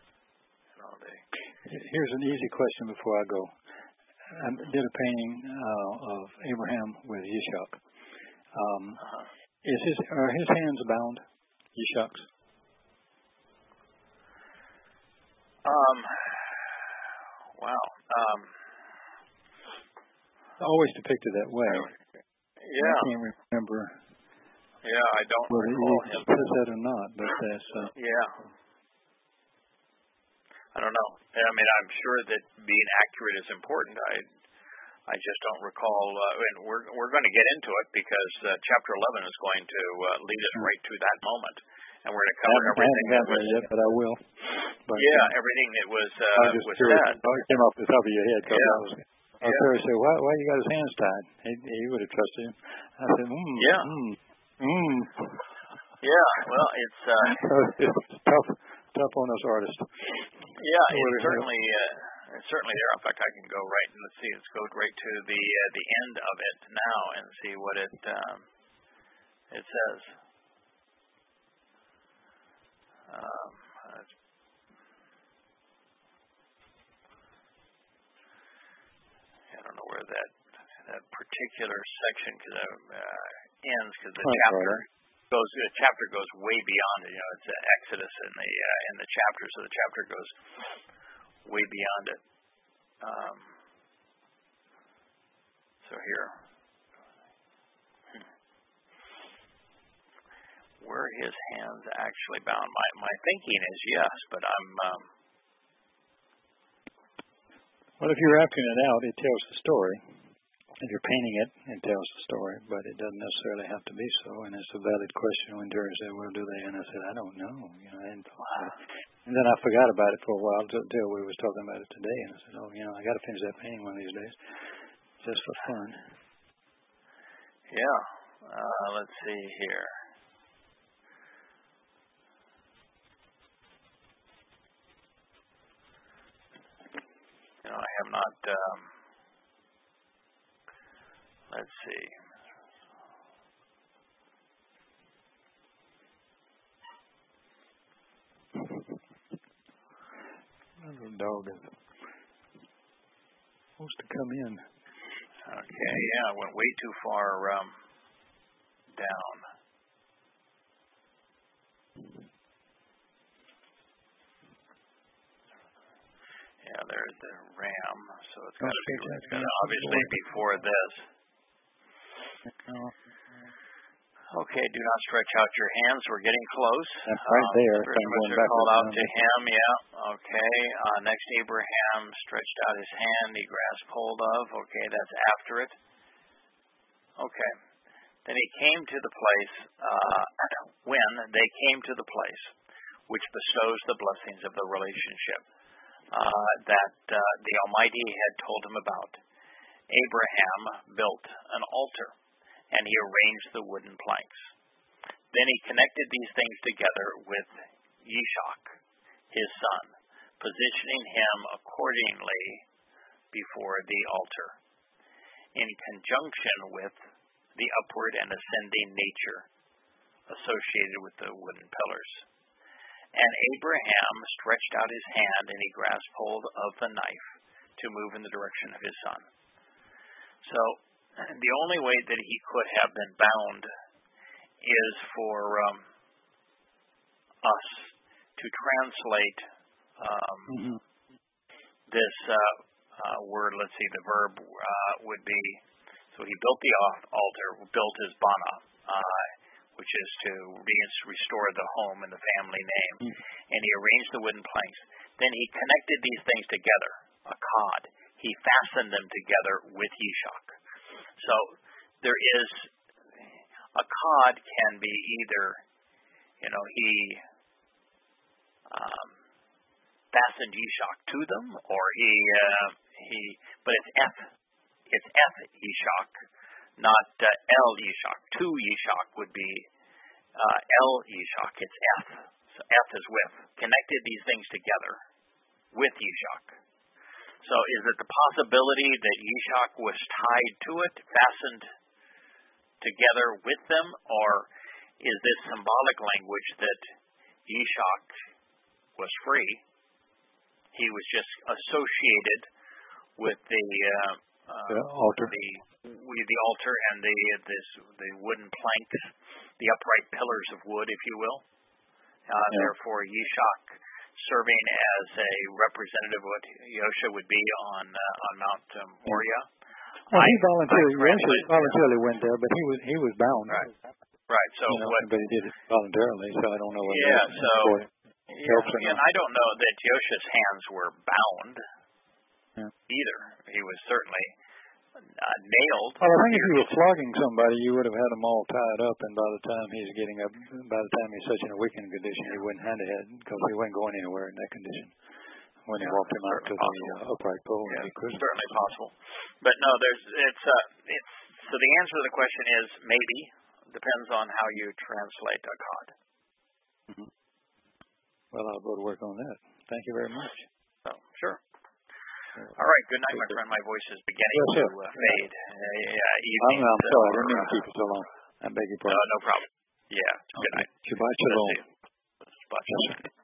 Here's an easy question before I go. I did a painting of Abraham with Yitzhak. Are his hands bound, Yitzhak's?
Wow.
Always depicted that way.
Yeah.
I can't remember.
Yeah, I don't recall him.
Says that or not, but that's.
Yeah. I don't know. I mean, I'm sure that being accurate is important. I just don't recall. And we're going to get into it because chapter 11 is going to lead us right to that moment, and we're going to cover everything that was.
Yet, but I will. But,
everything that was
said.
It
came off the top of your head. I was said, why you got his hands tied? He would have trusted him. I said,
Yeah, well, it's
it's tough on us artists.
Yeah, it's certainly there. In fact, I can go right. Let's see. Let's go right to the end of it now and see what it says. I don't know where that particular section ends because the chapter goes way beyond it. It's Exodus in the chapter, so the chapter goes way beyond it. So here, were his hands actually bound? My thinking is yes, but I'm.
Well, if you're acting it out, it tells the story. If you're painting it, it tells the story, but it doesn't necessarily have to be so. And it's a valid question when Terry said, "Well, do they?" And I said, "I don't know." And then I forgot about it for a while until we was talking about it today. And I said, "Oh, I got to finish that painting one of these days, just for fun."
Yeah. Let's see here. I have not. Let's see.
Little dog is supposed to come in.
Okay, yeah, I went way too far down. Yeah, there's the ram, so it's got to obviously before this. Okay, do not stretch out your hands. We're getting close.
That's right there.
They're called out to him, yeah. Okay, next Abraham stretched out his hand. He grasped hold of. Okay, that's after it. Okay. Then he came to the place, when they came to the place which bestows the blessings of the relationship that the Almighty had told him about. Abraham built an altar, and he arranged the wooden planks. Then he connected these things together with Yitzhak, his son, positioning him accordingly before the altar, in conjunction with the upward and ascending nature associated with the wooden pillars. And Abraham stretched out his hand, and he grasped hold of the knife to move in the direction of his son. So, the only way that he could have been bound is for us to translate this word. Let's see, the verb would be, so he built the altar, built his bana, which is to restore the home and the family name, and he arranged the wooden planks. Then he connected these things together, a kod. He fastened them together with Yitzhak. So there is a kod can be either, he fastened Yitzhak to them, or but it's F Yitzhak, not El Yitzhak. To Yitzhak would be El Yitzhak. It's F. So F is with, connected these things together with Yishak. So is it the possibility that Yishak was tied to it, fastened together with them, or is this symbolic language that Yishak was free? He was just associated with the
altar,
the altar and the wooden planks, the upright pillars of wood, if you will. Therefore, Yishak serving as a representative of what Yosha would be on Mount Moriah.
Well, he voluntarily went there, but he was bound.
Right. So
but he did it voluntarily. So I don't know what.
And I don't know that Yosha's hands were bound either. He was certainly nailed.
Well, I think if you were flogging somebody, you would have had them all tied up, and by the time he's such in a weakened condition, he wouldn't have had, because he wasn't going anywhere in that condition when he walked him out to the upright pole.
Yeah, certainly possible. But no, so the answer to the question is maybe. Depends on how you translate Akkad.
Mm-hmm. Well, I'll go to work on that. Thank you very much.
Oh, sure. All right. Good night, my friend. My voice is beginning to fade.
I'm sorry. I didn't mean to keep it so long. I beg your pardon.
No problem. Yeah. Good night.
Shabbat shalom.
Shabbat shalom.